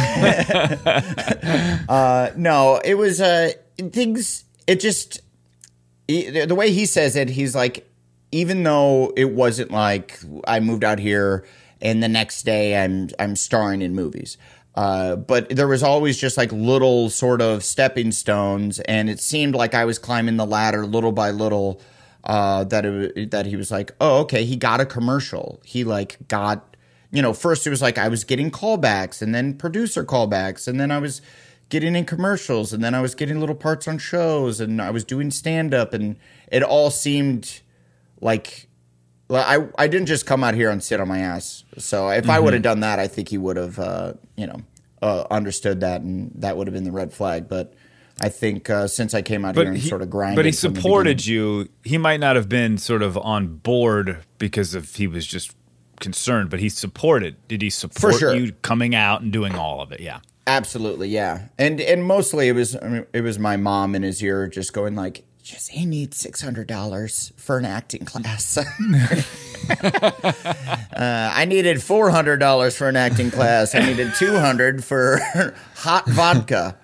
No, it was things. It just the way he says it, he's like, even though it wasn't like I moved out here and the next day I'm starring in movies. But there was always just like little sort of stepping stones, and it seemed like I was climbing the ladder little by little. That he was like, oh, okay, he got a commercial. He like got, first it was like I was getting callbacks and then producer callbacks, and then I was getting in commercials, and then I was getting little parts on shows, and I was doing stand up, and it all seemed like I didn't just come out here and sit on my ass. So if I would have done that, I think he would have, understood that, and that would have been the red flag. But I think since I came out here and sort of grinded. But he from the supported beginning- you. He might not have been sort of on board because he was just concerned, but he supported. Did he support sure. you coming out and doing all of it? Yeah. Absolutely, yeah. And mostly it was my mom in his ear just going like, he needs $600 for an acting class. I needed $400 for an acting class. I needed $200 for hot vodka.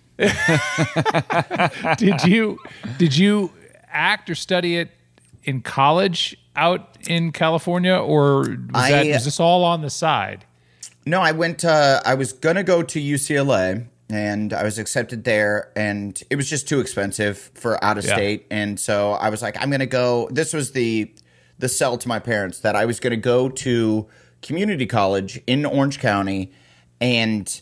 Did you act or study it in college out in California, or was this all on the side? No, I went. I was gonna go to UCLA, and I was accepted there, and it was just too expensive for out of state, and so I was like, I'm gonna go. This was the sell to my parents that I was gonna go to community college in Orange County, and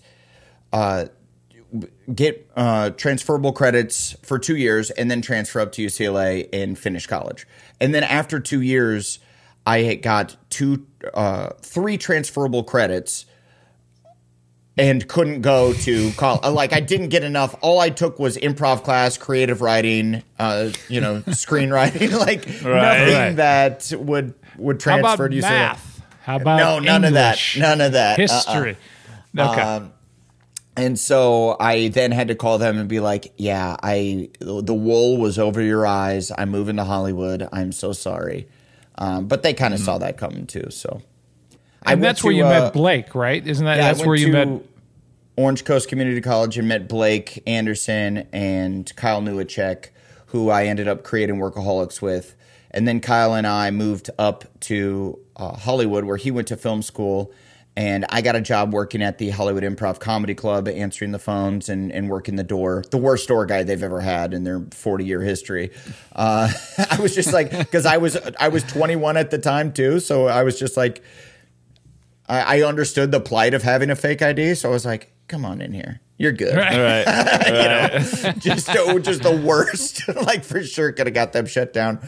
get transferable credits for 2 years, and then transfer up to UCLA and finish college. And then after 2 years, I had got 3 transferable credits and couldn't go to college. Like, I didn't get enough. All I took was improv class, creative writing, screenwriting, like nothing that would transfer How about to UCLA. math? How about No, none English? of that. None of that. History. Okay. And so I then had to call them and be like, yeah, the wool was over your eyes. I'm moving to Hollywood. I'm so sorry. But they kind of saw that coming too. So And that's where you met Blake, right? Isn't that that's where you met Orange Coast Community College and met Blake Anderson and Kyle Newacek, who I ended up creating Workaholics with. And then Kyle and I moved up to Hollywood, where he went to film school. And I got a job working at the Hollywood Improv Comedy Club, answering the phones and working the door. The worst door guy they've ever had in their 40-year history. I was just like, because I was 21 at the time too, so I was just like, I understood the plight of having a fake ID, so I was like, come on in here, you're good. Right. Just the worst. Like, for sure could have got them shut down.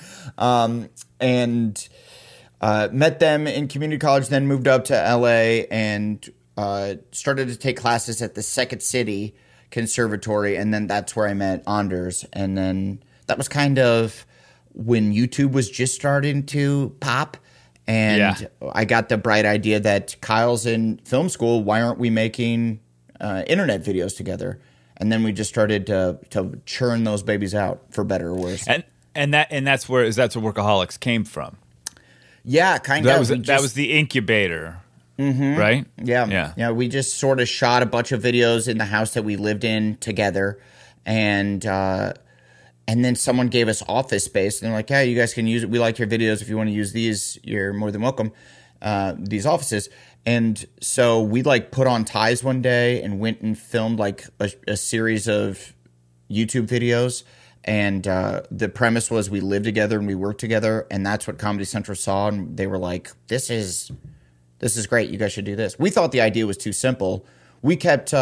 Met them in community college, then moved up to LA and started to take classes at the Second City Conservatory, and then that's where I met Anders. And then that was kind of when YouTube was just starting to pop. And I got the bright idea that Kyle's in film school. Why aren't we making internet videos together? And then we just started to churn those babies out, for better or worse. And that's where Workaholics came from. Yeah, kind That of. was the incubator, right? Yeah. We just sort of shot a bunch of videos in the house that we lived in together, and And then someone gave us office space, and they're like, "Yeah, you guys can use it. We like your videos. If you want to use these, you're more than welcome." These offices. And so we like put on ties one day and went and filmed like a series of YouTube videos. And the premise was we live together and we work together, and that's what Comedy Central saw, and they were like, "This is great. You guys should do this." We thought the idea was too simple. We kept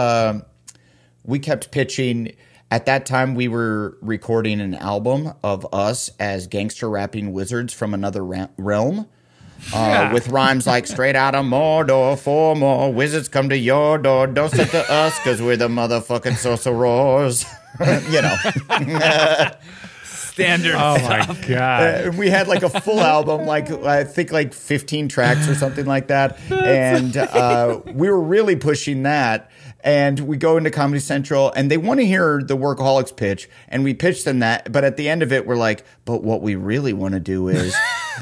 pitching. At that time, we were recording an album of us as gangster rapping wizards from another realm. With rhymes like straight out of Mordor, 4 more wizards come to your door. Don't sit to us because we're the motherfucking sorcerers. You know. Standard. Oh my God. We had like a full album, like I think like 15 tracks or something like that. And we were really pushing that. And we go into Comedy Central and they want to hear the Workaholics pitch. And we pitched them that. But at the end of it, we're like, but what we really want to do is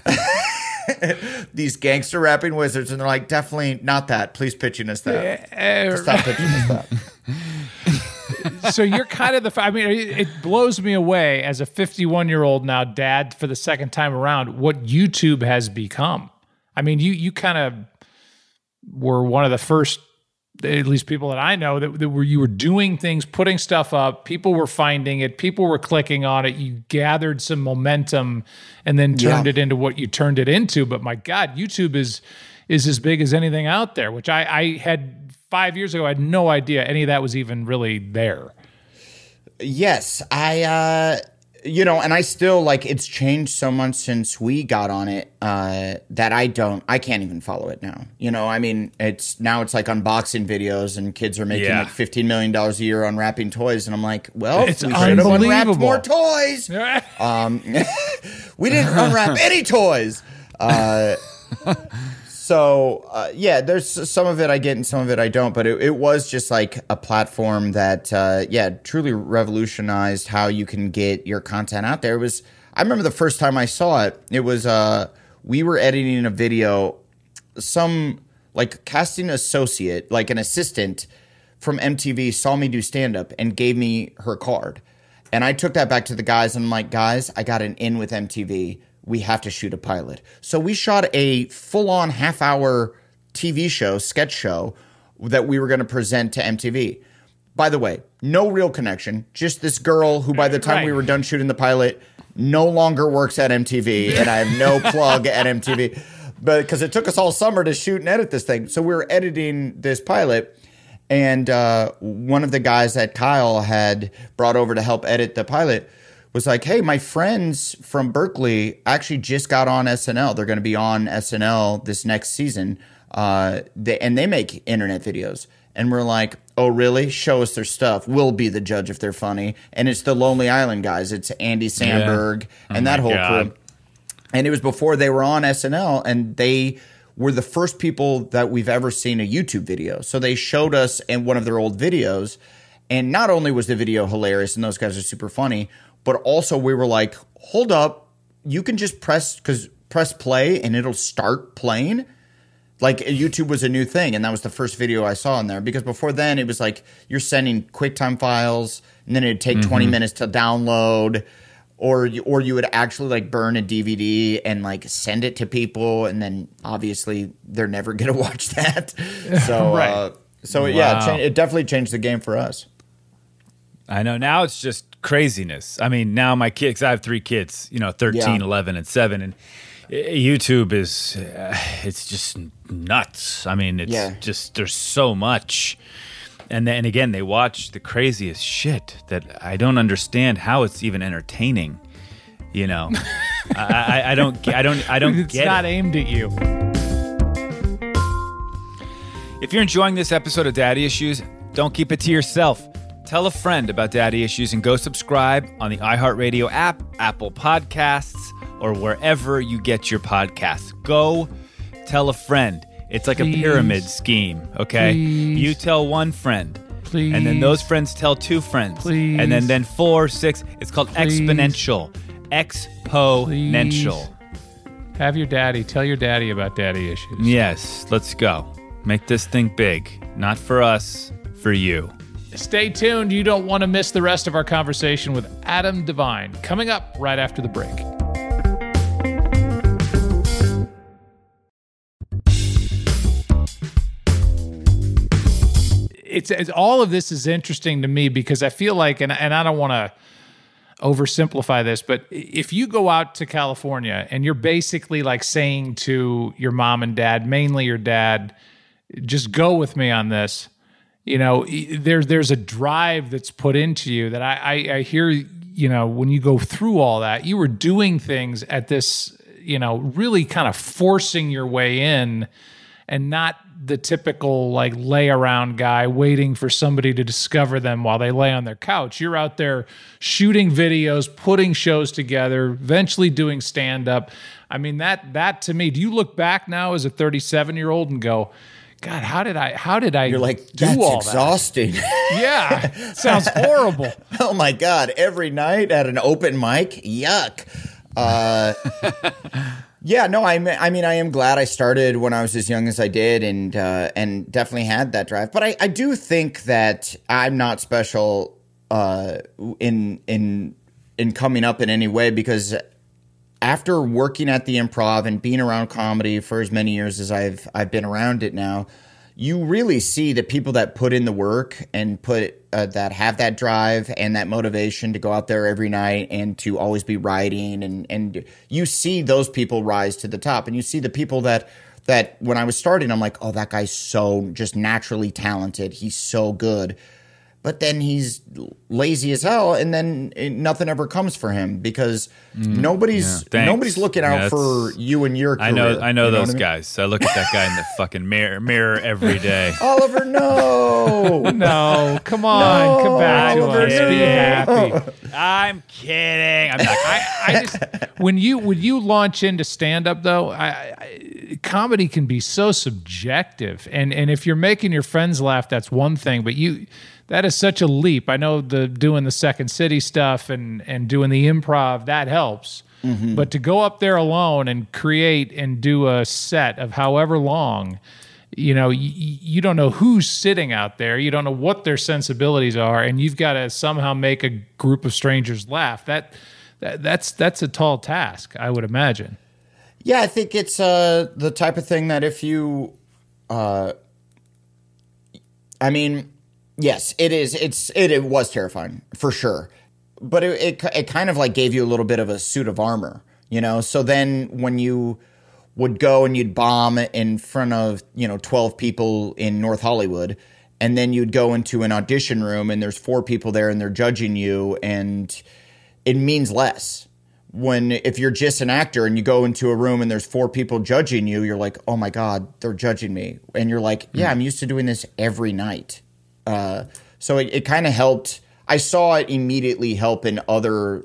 these gangster rapping wizards. And they're like, definitely not that. Please pitching us that. Stop pitching us that. So you're kind of I mean, it blows me away as a 51-year-old now dad for the second time around what YouTube has become. I mean, you kind of were one of the first, at least people that I know, that you were doing things, putting stuff up. People were finding it. People were clicking on it. You gathered some momentum and then turned it into what you turned it into. But my God, YouTube is as big as anything out there, which I had 5 years ago. I had no idea any of that was even really there. Yes, and I still like, it's changed so much since we got on it that I can't even follow it now. You know, I mean, it's like unboxing videos and kids are making like $15 million a year unwrapping toys. And I'm like, well, it's we should have unwrapped more toys. We didn't unwrap any toys. So, there's some of it I get and some of it I don't, but it was just like a platform that, truly revolutionized how you can get your content out there. I remember the first time I saw it, it was, we were editing a video, some like casting associate, like an assistant from MTV saw me do stand-up and gave me her card. And I took that back to the guys and I'm like, guys, I got an in with MTV. We have to shoot a pilot. So we shot a full-on half-hour TV show, sketch show, that we were going to present to MTV. By the way, no real connection. Just this girl who, by the time we were done shooting the pilot, no longer works at MTV, and I have no plug at MTV. But because it took us all summer to shoot and edit this thing. So we were editing this pilot, and one of the guys that Kyle had brought over to help edit the pilot was like, hey, my friends from Berkeley actually just got on SNL. They're going to be on SNL this next season. And they make internet videos. And we're like, oh, really? Show us their stuff. We'll be the judge if they're funny. And it's the Lonely Island guys. It's Andy Samberg and that whole crew. And it was before they were on SNL. And they were the first people that we've ever seen a YouTube video. So they showed us in one of their old videos. And not only was the video hilarious and those guys are super funny, but also we were like, hold up, you can just press play and it'll start playing. Like YouTube was a new thing, and that was the first video I saw in there. Because before then, it was like you're sending QuickTime files, and then it'd take 20 minutes to download, or you would actually like burn a DVD and like send it to people, and then obviously they're never gonna watch that. So it definitely changed the game for us. I know. Now it's just craziness. I mean, now my kids, I have 3 kids, 13, 11, and 7. And YouTube is, it's just nuts. I mean, it's just, there's so much. And then again, they watch the craziest shit that I don't understand how it's even entertaining. I don't get it. It's not aimed at you. If you're enjoying this episode of Daddy Issues, don't keep it to yourself. Tell a friend about Daddy Issues and go subscribe on the iHeartRadio app, Apple Podcasts, or wherever you get your podcasts. Go tell a friend. It's like a pyramid scheme, okay? Please. You tell one friend. Please. And then those friends tell 2 friends. Please. And then 4, 6. It's called exponential. Exponential. Have your daddy. Tell your daddy about Daddy Issues. Yes, let's go. Make this thing big. Not for us, for you. Stay tuned. You don't want to miss the rest of our conversation with Adam Devine coming up right after the break. It's all of this is interesting to me because I feel like, and I don't want to oversimplify this, but if you go out to California and you're basically like saying to your mom and dad, mainly your dad, just go with me on this. You know, there's a drive that's put into you that I hear, you know, when you go through all that, you were doing things at this, you know, really kind of forcing your way in and not the typical like lay around guy waiting for somebody to discover them while they lay on their couch. You're out there shooting videos, putting shows together, eventually doing stand up. I mean, that to me, do you look back now as a 37-year-old and go, God, how did I You're like, do that's all exhausting. that? Yeah. Sounds horrible. Oh my God. Every night at an open mic. Yuck. Yeah, no, I mean, I am glad I started when I was as young as I did and definitely had that drive. But I do think that I'm not special in coming up in any way, because after working at the Improv and being around comedy for as many years as I've been around it now, you really see the people that put in the work and that have that drive and that motivation to go out there every night and to always be writing, and you see those people rise to the top, and you see the people that when I was starting, I'm like, oh, that guy's so just naturally talented. He's so good. But then he's lazy as hell, and then nothing ever comes for him because nobody's looking out for you and your career. I know those guys. I look at that guy in the fucking mirror every day. Oliver, no. No, come on. Come back to us. Be happy. I'm kidding. I'm not. I just when you launch into stand up though, comedy can be so subjective, and if you're making your friends laugh, that's one thing, but that is such a leap. I know doing the Second City stuff and doing the Improv, that helps. Mm-hmm. But to go up there alone and create and do a set of however long, you know, you don't know who's sitting out there. You don't know what their sensibilities are, and you've got to somehow make a group of strangers laugh. That's a tall task, I would imagine. Yeah, I think it's the type of thing that if you, yes, it is. It was terrifying for sure, but it kind of like gave you a little bit of a suit of armor, you know. So then when you would go and you'd bomb in front of 12 people in North Hollywood, and then you'd go into an audition room and there's 4 people there and they're judging you, and it means less. If you're just an actor and you go into a room and there's 4 people judging you, you're like, oh my God, they're judging me, and you're like, yeah, I'm used to doing this every night. So it kind of helped. I saw it immediately help in other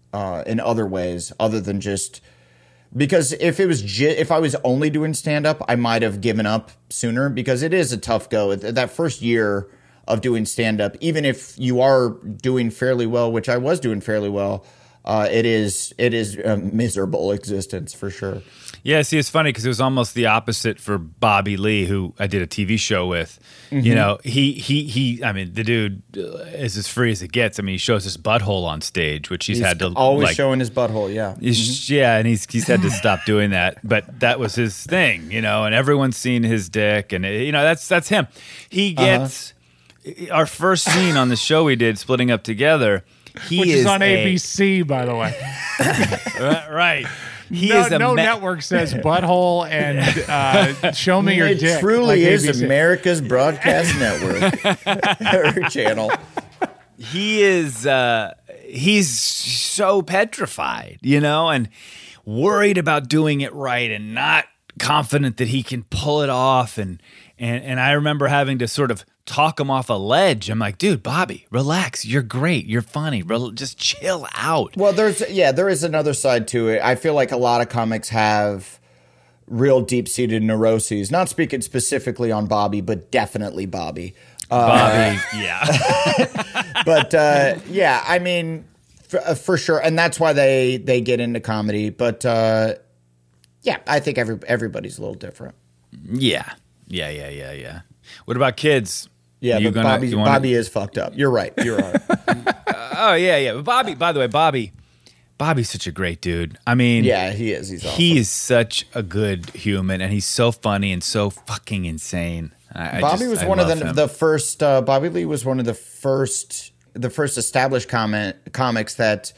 ways other than just because if I was only doing stand up, I might have given up sooner, because it is a tough go. That first year of doing stand up, even if you are doing fairly well, which I was doing fairly well, it is a miserable existence for sure. Yeah, see, it's funny because it was almost the opposite for Bobby Lee, who I did a TV show with. Mm-hmm. You know, he I mean, the dude is as free as it gets. I mean, he shows his butthole on stage, which he's had to always showing his butthole. Yeah, yeah, and he's had to stop doing that. But that was his thing, you know. And everyone's seen his dick, and that's him. He gets our first scene on the show we did, splitting up together. Which is on ABC, by the way. Right. No network says butthole and show me your dick. It truly is ABC. America's broadcast network or channel. He is he's so petrified, you know, and worried about doing it right and not confident that he can pull it off. And I remember having to sort of talk him off a ledge. I'm like, dude, Bobby, relax. You're great. You're funny. Just chill out. Well, there is another side to it. I feel like a lot of comics have real deep-seated neuroses. Not speaking specifically on Bobby, but definitely Bobby. Bobby, yeah. But yeah, I mean, for sure, and that's why they get into comedy. But yeah, I think everybody's a little different. Yeah. What about kids? Yeah, You but gonna- you wanna- Bobby is fucked up. You're right. You're right. Oh yeah. But Bobby, by the way, Bobby's such a great dude. I mean, Yeah, he is. He's awesome. he is such a good human, and he's so funny and so fucking insane. Bobby was one of the first. Bobby Lee was one of the first established comics that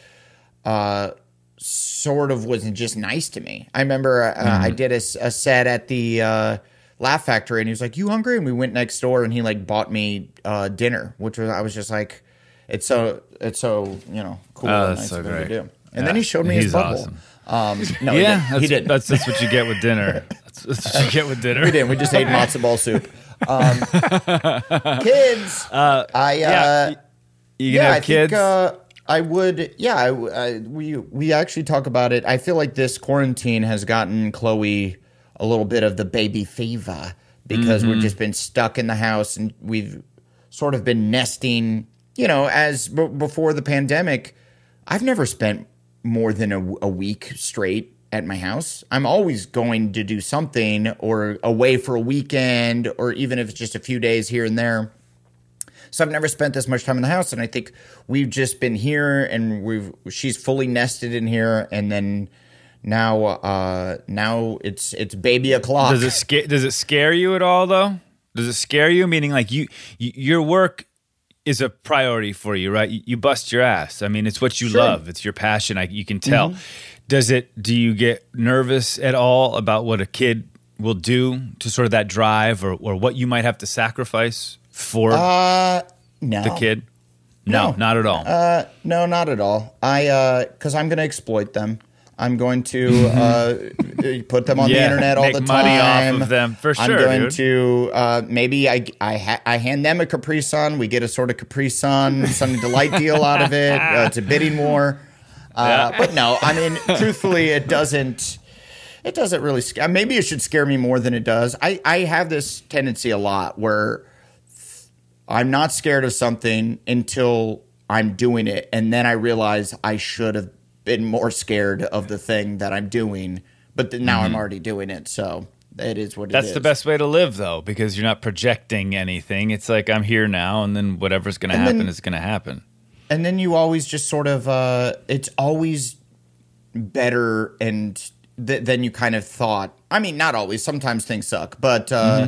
sort of was just nice to me. I remember I did a set at the Laugh Factory, and he was like, "You hungry?" And we went next door, and he like bought me dinner, which was I was just like, "It's so cool, Oh, and that's nice so of him to great. do." And Yeah, then he showed me his he's butthole. awesome. No, Yeah, he didn't. that's what you get with dinner. That's what you get with dinner. We didn't. We just ate matzo ball soup. Kids. You gonna have kids? Think, I would. Yeah, we actually talk about it. I feel like this quarantine has gotten Chloe a little bit of the baby fever because we've just been stuck in the house and we've sort of been nesting. You know, as before the pandemic, I've never spent more than a week straight at my house. I'm always going to do something or away for a weekend or even if it's just a few days here and there. So I've never spent this much time in the house, and I think we've just been here, and she's fully nested in here, and then now it's baby o'clock. Does it scare you at all though? Does it scare you? Meaning like your work is a priority for you, right? You bust your ass. I mean, it's what you love. It's your passion. You can tell. Do you get nervous at all about what a kid will do to sort of that drive or what you might have to sacrifice for No. the kid? No, not at all. No, not at all. Because I'm going to exploit them. I'm going to put them on the internet all make the money time. off of them for sure. I'm going dude. to maybe I hand them a Capri Sun. We get a sort of Capri Sun Sunny Delight deal out of it. It's a bidding war. But no, I mean, truthfully, it doesn't really scare. Maybe it should scare me more than it does. I have this tendency a lot where I'm not scared of something until I'm doing it, and then I realize I should have been more scared of the thing that I'm doing, but now I'm already doing it, so it is what it is. That's the best way to live, though, because you're not projecting anything. It's like I'm here now, and then whatever's going to happen is going to happen. And then you always just sort of it's always better and than you kind of thought. I mean, not always. Sometimes things suck, but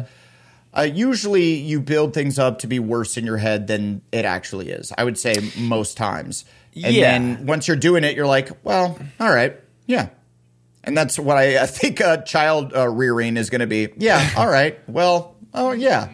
usually you build things up to be worse in your head than it actually is. I would say most times. And then once you're doing it, you're like, well, all right, yeah. And that's what I think child rearing is going to be. Yeah, all right, well, oh, yeah.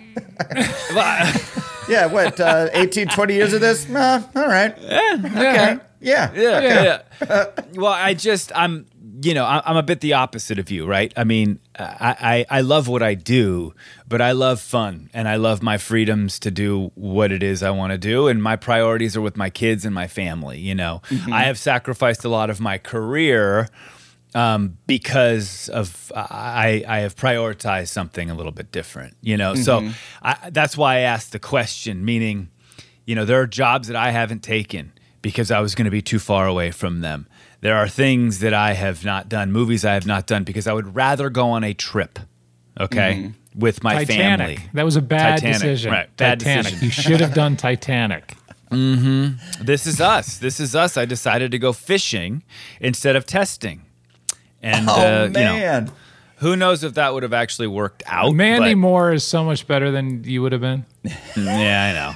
Yeah, what, 18, 20 years of this? All right. Okay. Yeah. Well, I'm a bit the opposite of you, right? I mean, I love what I do, but I love fun and I love my freedoms to do what it is I want to do. And my priorities are with my kids and my family. You know, I have sacrificed a lot of my career because of I have prioritized something a little bit different, you know. So that's why I asked the question, meaning, you know, there are jobs that I haven't taken because I was going to be too far away from them. There are things that I have not done, movies I have not done because I would rather go on a trip, okay, with my Titanic. family. That was a bad Titanic, decision. right, bad Titanic. decision. You should have done Titanic. This is us. I decided to go fishing instead of testing. And, Man. you know, who knows if that would have actually worked out. Mandy but- Moore is so much better than you would have been. Yeah,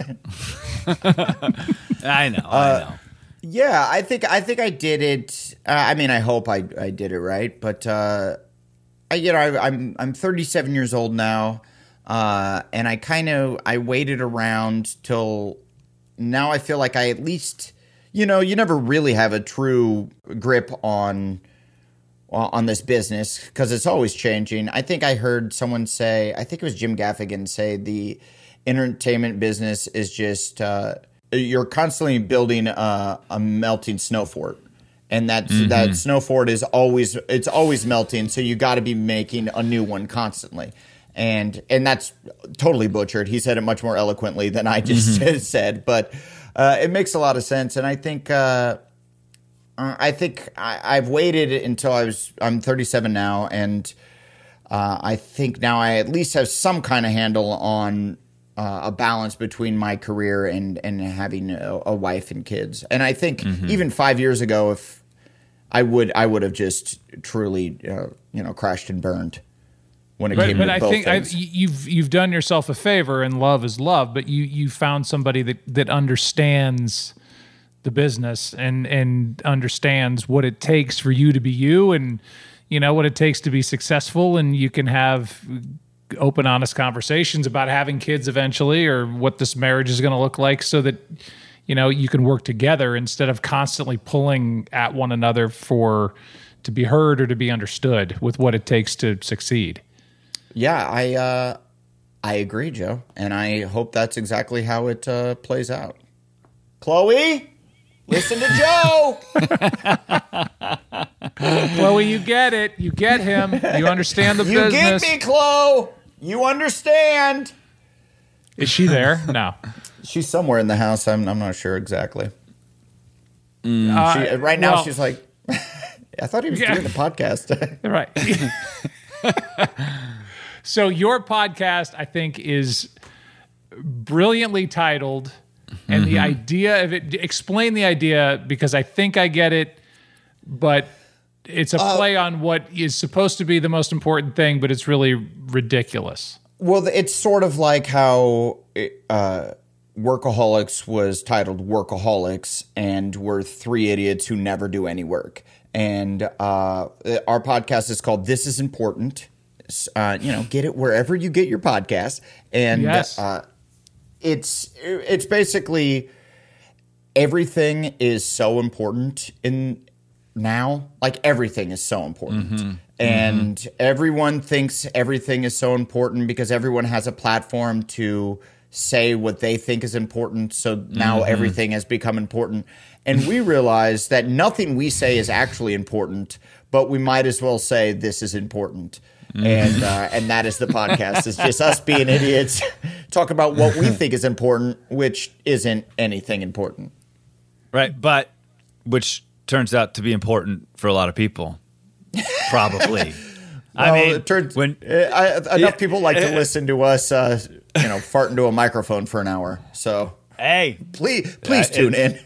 I know. Yeah, I think I did it. I mean, I hope I did it right, but I'm 37 years old now, and I waited around till now. I feel like I at least, you never really have a true grip on this business because it's always changing. I think I heard someone say, I think it was Jim Gaffigan say, the entertainment business is just you're constantly building a melting snow fort, and that snow fort is always melting. So you got to be making a new one constantly, and that's totally butchered. He said it much more eloquently than I just said, but it makes a lot of sense. And I think I've waited until I'm 37 now, and I think now I at least have some kind of handle on a balance between my career and having a wife and kids. And I think even 5 years ago, if I would have just truly crashed and burned when it came to I both think things. you've done yourself a favor, and love is love. But you found somebody that understands the business and understands what it takes for you to be you, and what it takes to be successful, and you can have open, honest conversations about having kids eventually, or what this marriage is going to look like, so that you can work together instead of constantly pulling at one another to be heard or to be understood with what it takes to succeed. Yeah, I agree, Joe, and I hope that's exactly how it plays out. Chloe, listen to Joe. Chloe, you get it. You get him. You understand the You business. get me, Chloe. You understand. Is she there? No. She's somewhere in the house. I'm not sure exactly. Right now, well- she's like, I thought he was doing the podcast. Right. So your podcast, I think, is brilliantly titled, and the idea of it. Explain the idea, because I think I get it, but it's a play on what is supposed to be the most important thing, but it's really ridiculous. Well, it's sort of like how Workaholics was titled Workaholics, and we're three idiots who never do any work. And our podcast is called This Is Important. Get it wherever you get your podcast. And Yes. it's basically everything is so important in now. Like, everything is so important. And everyone thinks everything is so important because everyone has a platform to say what they think is important. So now everything has become important. And we realize that nothing we say is actually important, but we might as well say this is important. And that is the podcast. It's just us being idiots, talk about what we think is important, which isn't anything important. Right, but which turns out to be important for a lot of people, probably. Well, I mean, it turns, when enough people like to listen to us, fart into a microphone for an hour. So hey, please tune in.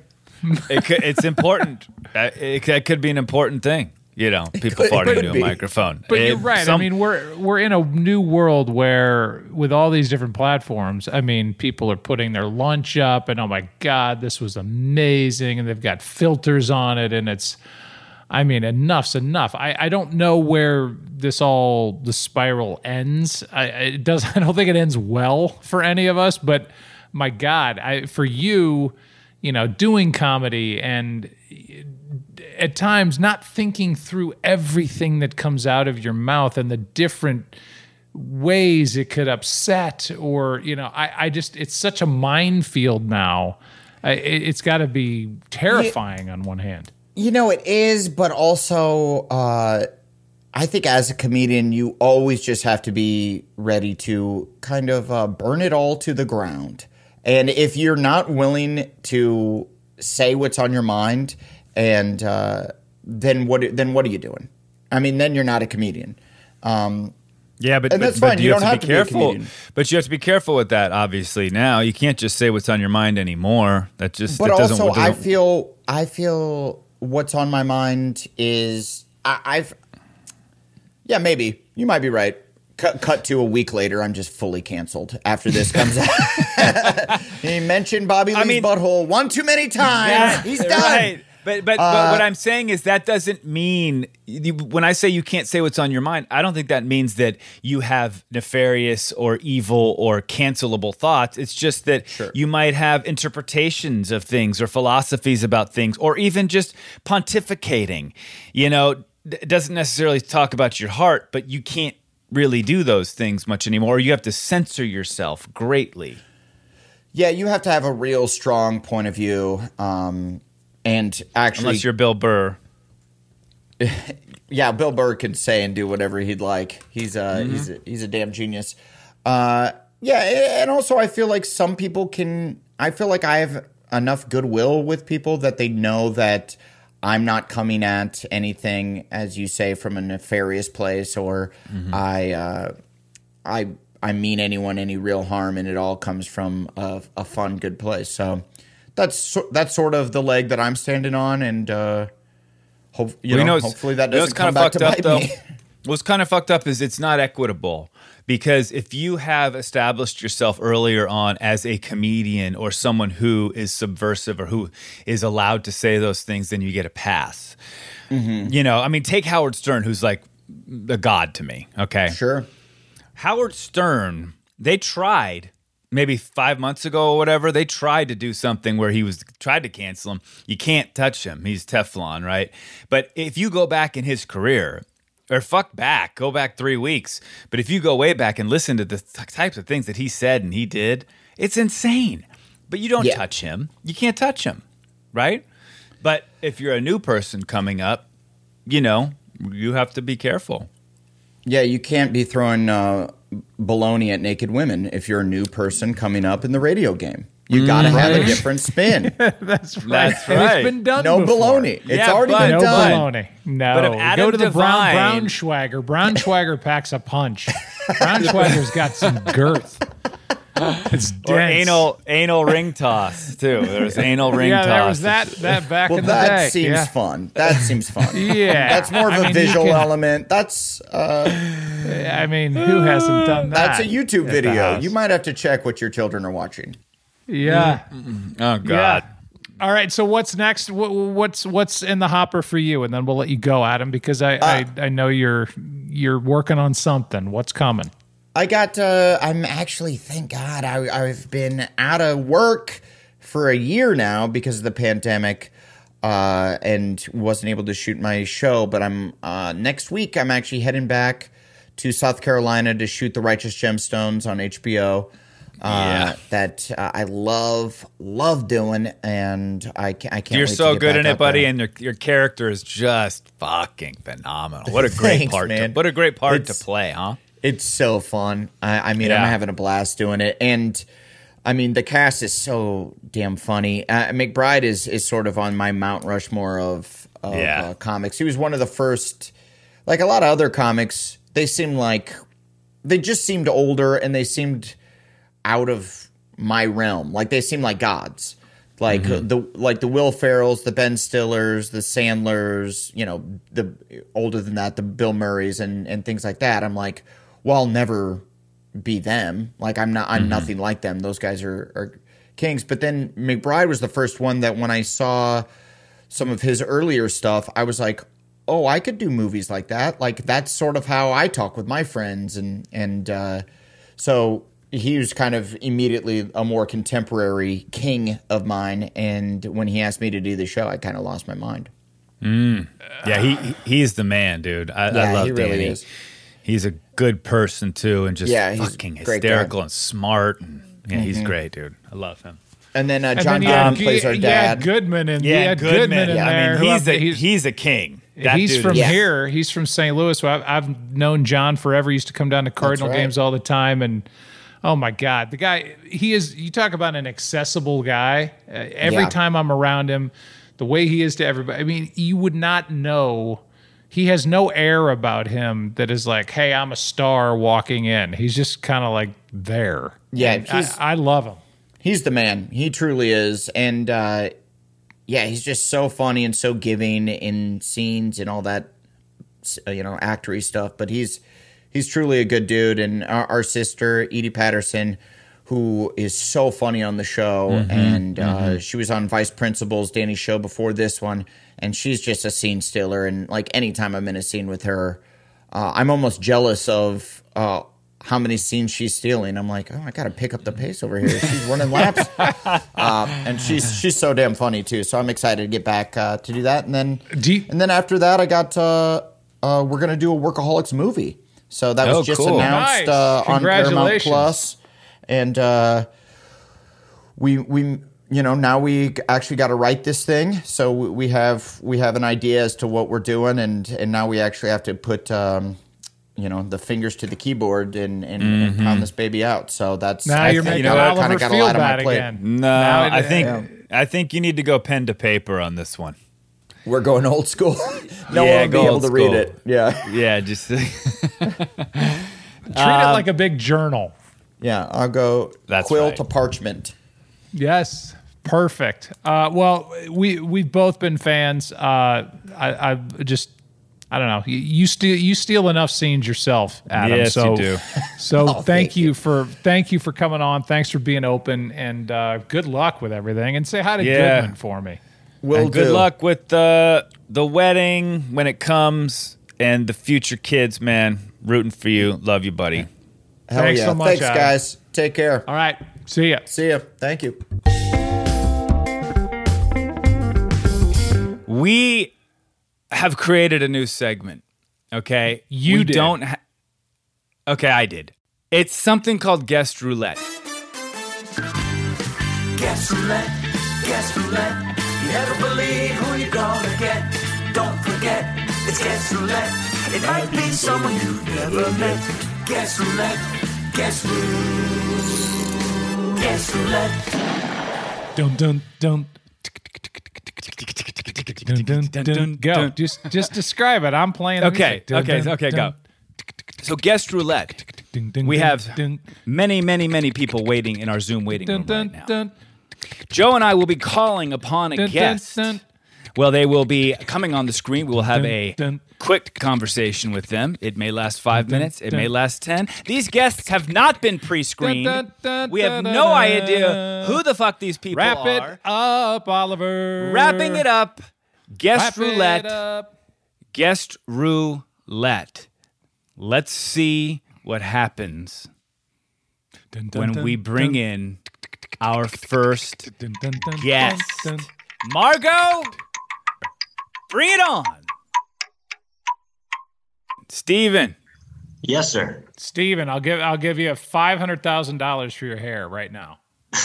it's important. It could be an important thing. People farting into a microphone. But you're right. I mean, we're in a new world where, with all these different platforms, I mean, people are putting their lunch up, and oh my God, this was amazing, and they've got filters on it, and enough's enough. I don't know where the spiral ends. I don't think it ends well for any of us. But my God, for you, doing comedy and at times not thinking through everything that comes out of your mouth and the different ways it could upset, or it's such a minefield now. It's got to be terrifying on one hand. It is, but also I think as a comedian, you always just have to be ready to kind of burn it all to the ground. And if you're not willing to say what's on your mind, and then what are you doing? I mean, then you're not a comedian. Yeah, but that's fine. You don't have to be a careful. comedian. But you have to be careful with that. Obviously, now you can't just say what's on your mind anymore. But also, I feel what's on my mind is maybe you might be right. Cut to a week later, I'm just fully canceled after this comes out. He mentioned Bobby Lee's butthole one too many times. He's done. Right. But what I'm saying is that doesn't mean, when I say you can't say what's on your mind, I don't think that means that you have nefarious or evil or cancelable thoughts. It's just that you might have interpretations of things or philosophies about things, or even just pontificating. It doesn't necessarily talk about your heart, but you can't really do those things much anymore. You have to censor yourself greatly. Yeah, you have to have a real strong point of view. And actually, unless you're Bill Burr. Yeah, Bill Burr can say and do whatever he'd like. He's a damn genius. And also I feel like some people I feel like I have enough goodwill with people that they know that I'm not coming at anything, as you say, from a nefarious place, or I I mean anyone any real harm, and it all comes from a fun, good place. So that's sort of the leg that I'm standing on, and hopefully that doesn't come back to bite me. What's kind of fucked up is it's not equitable, because if you have established yourself earlier on as a comedian or someone who is subversive or who is allowed to say those things, then you get a pass. Mm-hmm. I mean, take Howard Stern, who's like a god to me. Okay, sure. Howard Stern, they tried maybe 5 months ago or whatever. They tried to do something where tried to cancel him. You can't touch him. He's Teflon, right? But if you go back in his career. Or go back 3 weeks. But if you go way back and listen to the types of things that he said and he did, it's insane. But you don't touch him. You can't touch him, right? But if you're a new person coming up, you have to be careful. Yeah, you can't be throwing baloney at naked women if you're a new person coming up in the radio game. You got to have a different spin. That's right. That's right. It's been done No before. baloney. It's already been No done. baloney. No. But if Adam Go to the Devine- Braunschweiger. Braunschweiger packs a punch. Braunschweiger's got some girth. It's Or dense. anal ring toss, too. There's anal ring toss. Yeah, there was that back Well, in the day. that seems fun. That seems fun. Yeah. That's more of I a mean, you visual can- element. That's I mean, who hasn't done that? that's a YouTube at the video. house? You might have to check what your children are watching. Yeah. Oh, God. Yeah. All right. So what's next? What's in the hopper for you? And then we'll let you go, Adam, because I know you're working on something. What's coming? I got. I'm actually, thank God, I've been out of work for a year now because of the pandemic, and wasn't able to shoot my show. But I'm next week. I'm actually heading back to South Carolina to shoot The Righteous Gemstones on HBO. That I love doing, and I can't. You're wait to so get good back in it, out buddy, there. and your character is just fucking phenomenal. What a great Thanks, part! man. What a great part to It's- play, huh? It's so fun. I mean, Yeah. I'm having a blast doing it, and I mean, the cast is so damn funny. McBride is sort of on my Mount Rushmore of comics. He was one of the first. Like a lot of other comics, they just seemed older, and they seemed out of my realm. Like they seem like gods. Like the Will Ferrells, the Ben Stillers, the Sandlers, the older than that, the Bill Murrays and things like that. I'm like, well, I'll never be them. Like I'm nothing like them. Those guys are kings. But then McBride was the first one that when I saw some of his earlier stuff, I was like, oh, I could do movies like that. Like that's sort of how I talk with my friends. And so he was kind of immediately a more contemporary king of mine. And when he asked me to do the show, I kind of lost my mind. Yeah, he's the man, dude. I love he really Danny. is. He's a good person too, and just Yeah, he's fucking a great guy. hysterical and smart. And he's great, dude. I love him. And then And John then you had Goodman plays our you had dad. Goodman in Yeah, Goodman in I there. mean, who he's a king. That he's dude from is- Yeah. here. He's from St. Louis. So I've known John forever. He used to come down to Cardinal right. games all the time. And oh my God, the guy, he is, you talk about an accessible guy. Every Yeah. time I'm around him, the way he is to everybody, I mean, you would not know. He has no air about him that is like, hey, I'm a star walking in. He's just kind of like there. Yeah, And he's- I love him. He's the man. He truly is. And he's just so funny and so giving in scenes and all that, actory stuff. But he's truly a good dude. And our sister, Edie Patterson, who is so funny on the show. And she was on Vice Principals, Danny's show before this one. And she's just a scene stealer. And like anytime I'm in a scene with her, I'm almost jealous of how many scenes she's stealing. I'm like, oh, I got to pick up the pace over here. She's running laps. And she's so damn funny too. So I'm excited to get back to do that. And then after that, I got we're gonna do a Workaholics movie. So that was just cool. announced Nice. on Paramount Congratulations. Plus, and we now we actually got to write this thing. So we have an idea as to what we're doing, and now we actually have to put the fingers to the keyboard and pound this baby out. So that's Now you're making I kinda Oliver got a feel lot on my bad plate. again. No, Now I think you need to go pen to paper on this one. We're going old school. No Yeah, one will be go able old to read school. it. Yeah. Yeah, just Treat it like a big journal. Yeah, I'll go That's quill right. to parchment. Yes, perfect. Well, we've both been fans. I don't know. You steal enough scenes yourself, Adam. Yes, so, you do. So Oh, thank you for coming on. Thanks for being open, and good luck with everything. And say hi to Yeah. Goodman for me. Will And good do. luck with the wedding when it comes and the future kids, man. Rooting for you. Love you, buddy. Hell Thanks yeah. so much, Thanks, Adam. guys. Take care. All right. See ya. See ya. Thank you. We have created a new segment. Okay, You we did. don't. Okay, I did. It's something called guest roulette. Guess roulette, guess roulette. You never believe who you're gonna get. Don't forget, it's guess roulette. It might be someone you've never met. Guess roulette, guess roulette. Guess roulette. Dun dun dun. Dun, dun, dun. Go. Just describe it. I'm playing. The Okay, music. Dun, okay, dun, okay, dun. go. So guest roulette. Dun, dun, We dun, have dun, many people waiting in our Zoom waiting dun, room dun, right now. dun, Joe and I will be calling upon a dun, guest. dun, Well, they will be coming on the screen. We will have dun, a dun. quick conversation with them. It may last 5 minutes. It dun. may last 10. These guests have not been pre-screened. Dun, dun, We have dun, no dun, idea dun. who the fuck these people Wrap it are. up, Oliver. Wrapping it up. Guest Wrap roulette. it up. Guest roulette. Let's see what happens Dun, dun, when dun, we bring dun, in our first dun, dun, dun, guest. dun, dun. Margot, bring it on. Steven. Yes, sir. Steven, I'll give you $500,000 for your hair right now.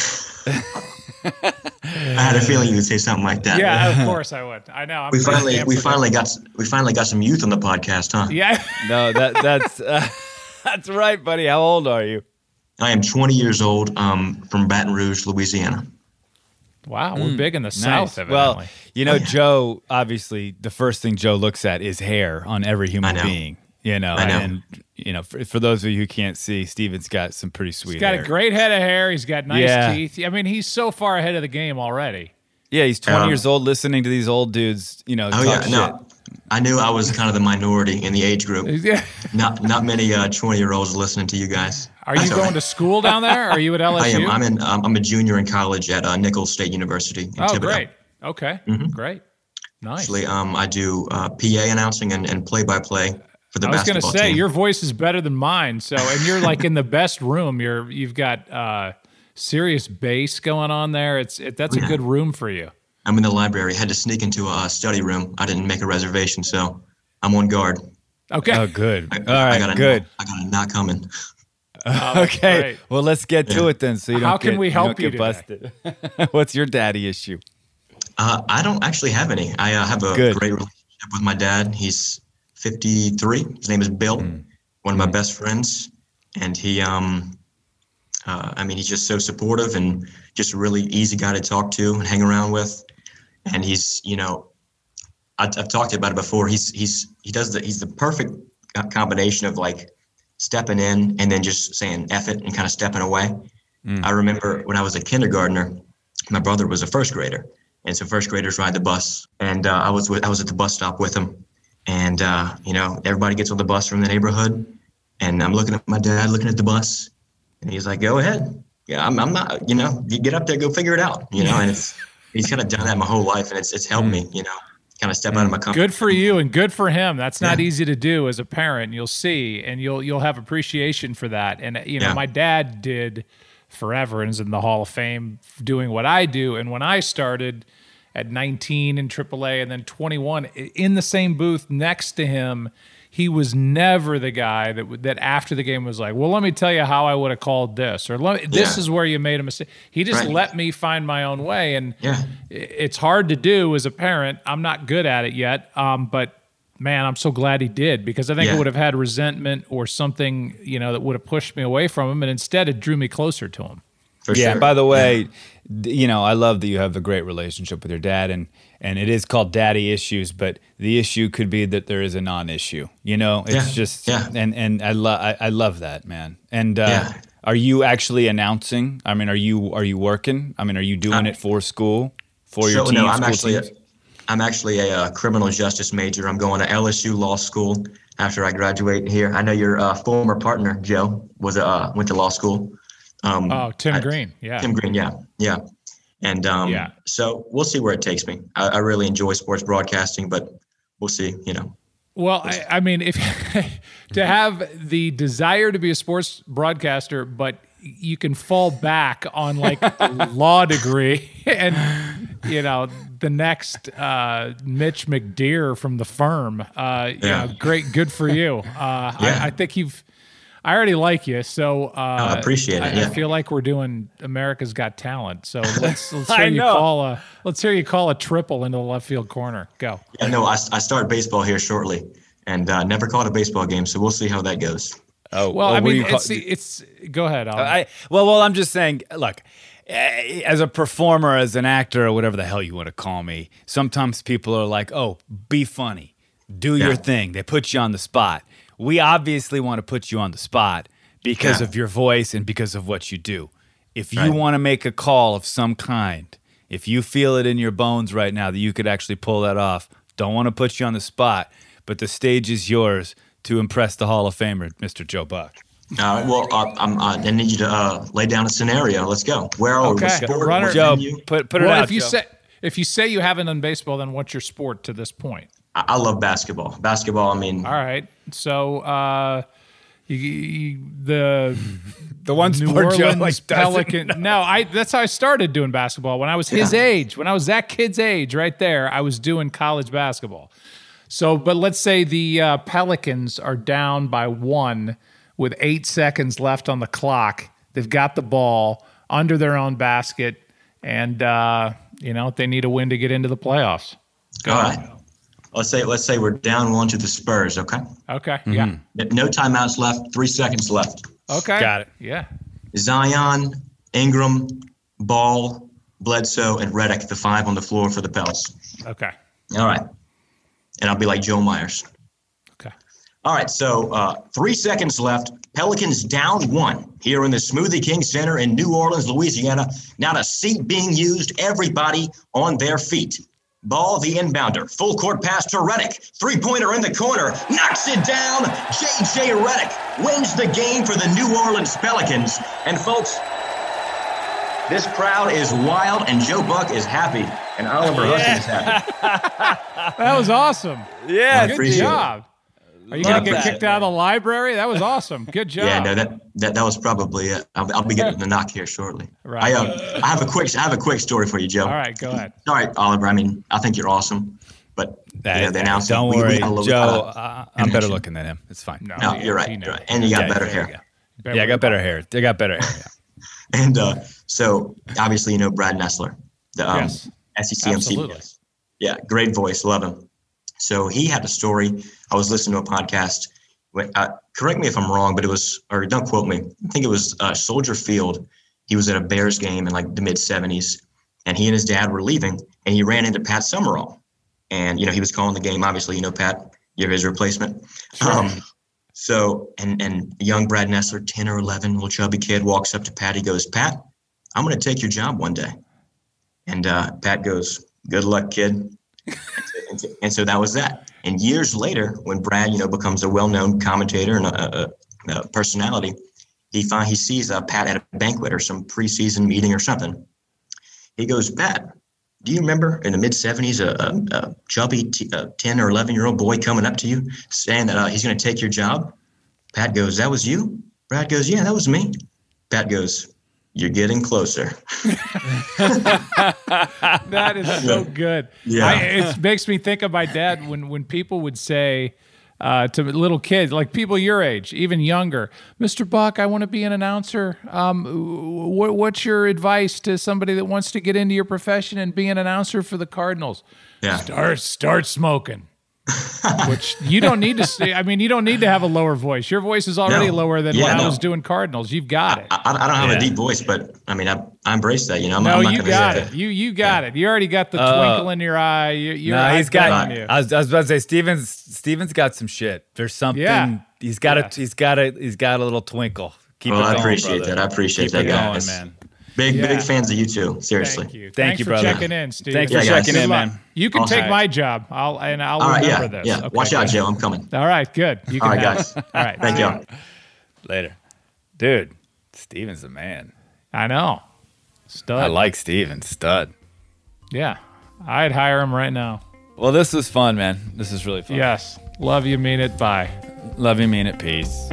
I had a feeling you would say something like that. Yeah, of course I would. I know. I'm We pretty damn finally predictable. got some youth on the podcast, huh? Yeah. No, that's that's right, buddy. How old are you? I am 20 years old. From Baton Rouge, Louisiana. Wow, we're big in the South, evidently. Well, you know, Joe. Obviously, the first thing Joe looks at is hair on every human I know. being. You know, I know. and you know, for those of you who can't see, Steven's got some pretty sweet. He's got hair. a great head of hair. He's got nice Yeah. teeth. I mean, he's so far ahead of the game already. Yeah, he's 20 Um, years old, listening to these old dudes. You know, Oh talk yeah, shit. no. I knew I was kind of the minority in the age group. Yeah. Not many 20-year-olds listening to you guys. Are you That's all going right. to school down there? Are you at LSU? I am. I'm a junior in college at Nichols State University in Oh, Thibodeau. great. Okay, great. Nice. Actually, I do PA announcing and play-by-play for the I was going to basketball say team. your voice is better than mine. So, and you're like in the best room. You've got serious bass going on there. That's a good room for you. I'm in the library. Had to sneak into a study room. I didn't make a reservation, so I'm on guard. Okay. Oh, good. All I right, got a good. I got a not coming. Okay, great. well, let's get to it then. So you don't How can get, we help don't you get busted. What's your daddy issue? I don't actually have any. I have a Good. great relationship with my dad. He's 53. His name is Bill, one of my best friends, and he, I mean, he's just so supportive and just a really easy guy to talk to and hang around with. And he's, you know, I've talked about it before. He's the perfect combination of like stepping in and then just saying F it and kind of stepping away. I remember when I was a kindergartner, my brother was a first grader. And so first graders ride the bus, and I was at the bus stop with him, and you know, everybody gets on the bus from the neighborhood, and I'm looking at my dad, looking at the bus, and he's like, "Go ahead, yeah, I'm not, you know, you get up there, go figure it out, you know." And he's kind of done that my whole life, and it's helped me, you know, kind of step out of my comfort. Good for you and good for him. That's not Yeah. easy to do as a parent. You'll see, and you'll have appreciation for that. And you know, Yeah. my dad did forever and is in the Hall of Fame doing what I do. And when I started at 19 in AAA and then 21 in the same booth next to him, he was never the guy that after the game was like, "Well, let me tell you how I would have called this," or "This Yeah. is where you made a mistake." He just Right. let me find my own way, and Yeah. it's hard to do as a parent. I'm not good at it yet, but man, I'm so glad he did, because I think I Yeah. would have had resentment or something, you know, that would have pushed me away from him, and instead it drew me closer to him. for Yeah. sure. By the way, I love that you have a great relationship with your dad, and it is called daddy issues, but the issue could be that there is a non-issue. It's just, and I love that, man. And are you actually announcing? I mean, are you working? I mean, are you doing it for school, for your team? No, I'm actually a criminal justice major. I'm going to LSU Law School after I graduate here. I know your former partner Joe went to law school. Tim Green. Yeah. Tim Green. Yeah. And so we'll see where it takes me. I really enjoy sports broadcasting, but we'll see. Well, I mean, if to have the desire to be a sports broadcaster, but you can fall back on like a law degree and, the next Mitch McDeere from The Firm. Great. Good for you. I think I already like you, so I appreciate it. I feel like we're doing America's Got Talent. So let's hear you call a triple into the left field corner. Go. Yeah, no, I start baseball here shortly, and never caught a baseball game, so we'll see how that goes. Oh well, I mean, it's. Go ahead. I'm just saying. Look, as a performer, as an actor, or whatever the hell you want to call me, sometimes people are like, "Oh, be funny, do your thing." They put you on the spot. We obviously want to put you on the spot because of your voice and because of what you do. If you want to make a call of some kind, if you feel it in your bones right now that you could actually pull that off, don't want to put you on the spot, but the stage is yours to impress the Hall of Famer, Mr. Joe Buck. All right. Well, I need you to lay down a scenario. Let's go. Where are we? Runner, Joe, put it out. If you say you haven't done baseball, then what's your sport to this point? I love basketball. Basketball, I mean. All right. So the one New sport Joe Orleans Pelican. No, that's how I started doing basketball. When I was his age, when I was that kid's age right there, I was doing college basketball. So, but let's say the Pelicans are down by 1 with 8 seconds left on the clock. They've got the ball under their own basket, and they need a win to get into the playoffs. All right. Let's say we're down 1 to the Spurs, okay? Okay, yeah. No timeouts left, 3 seconds left. Okay. Got it. Yeah. Zion, Ingram, Ball, Bledsoe, and Redick, the 5 on the floor for the Pels. Okay. All right. And I'll be like Joe Myers. Okay. All right, so 3 seconds left. Pelicans down 1 here in the Smoothie King Center in New Orleans, Louisiana. Not a seat being used. Everybody on their feet. Ball, the inbounder. Full court pass to Redick. 3-pointer in the corner. Knocks it down. J.J. Redick wins the game for the New Orleans Pelicans. And, folks, this crowd is wild, and Joe Buck is happy, and Oliver Hudson is happy. That was awesome. Yeah, good job. Are you going to get kicked out of the library? That was awesome. Good job. Yeah, no, that was probably it. I'll be getting the knock here shortly. Right. I have a quick story for you, Joe. All right, go ahead. Sorry, Oliver. I mean, I think you're awesome, but the announcement. Don't worry, Joe. I'm better looking than him. It's fine. No, you're right. You're right. And you got better hair. I got better hair. They got better hair. Yeah. And so, obviously, Brad Nessler, the SEC Absolutely. on CBS. Yeah, great voice. Love him. So he had a story. I was listening to a podcast. Correct me if I'm wrong, but it was, or don't quote me. I think it was Soldier Field. He was at a Bears game in like the mid 70s, and he and his dad were leaving, and he ran into Pat Summerall. And, he was calling the game. Obviously, Pat, you're his replacement. Sure. So young Brad Nessler, 10 or 11, little chubby kid, walks up to Pat. He goes, "Pat, I'm going to take your job one day." And Pat goes, "Good luck, kid." And so that was that. And years later, when Brad, becomes a well-known commentator and a personality, he sees Pat at a banquet or some preseason meeting or something. He goes, "Pat, do you remember in the mid-'70s a chubby 10 or 11-year-old boy coming up to you saying that he's going to take your job?" Pat goes, "That was you?" Brad goes, "Yeah, that was me." Pat goes, "You're getting closer." That is so good. Yeah. It makes me think of my dad when people would say to little kids, like people your age, even younger, "Mr. Buck, I want to be an announcer. What's your advice to somebody that wants to get into your profession and be an announcer for the Cardinals?" Yeah. Start smoking. Which you don't need to say. I mean, you don't need to have a lower voice. Your voice is already lower than when I was doing Cardinals. You've got it. I don't have a deep voice, but I mean, I embrace that. You know, you got it. You got it. You already got the twinkle in your eye. He's got. I was about to say, Steven's got some shit. There's something. Yeah. He's got a little twinkle. Keep it going, I appreciate brother. that. I appreciate that, guys. Man. Big fans of you too. Seriously. Thank you, brother. Thanks for checking in, Steve. Thanks for checking in, man. You can take my job. I'll remember this. Yeah. Okay, watch out, Joe. I'm coming. All right. Good. You can guys. All right. Thank you. Later, dude. Steven's the man. I know. Stud. I like Steven. Stud. Yeah. I'd hire him right now. Well, this was fun, man. This is really fun. Yes. Love you. Mean it. Bye. Love you. Mean it. Peace.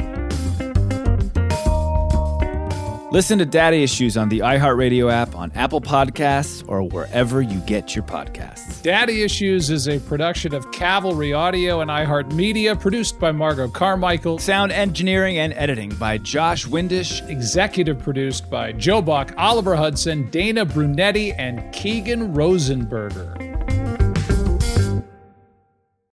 Listen to Daddy Issues on the iHeartRadio app, on Apple Podcasts, or wherever you get your podcasts. Daddy Issues is a production of Cavalry Audio and iHeartMedia, produced by Margot Carmichael. Sound engineering and editing by Josh Windish. Executive produced by Joe Bach, Oliver Hudson, Dana Brunetti, and Keegan Rosenberger.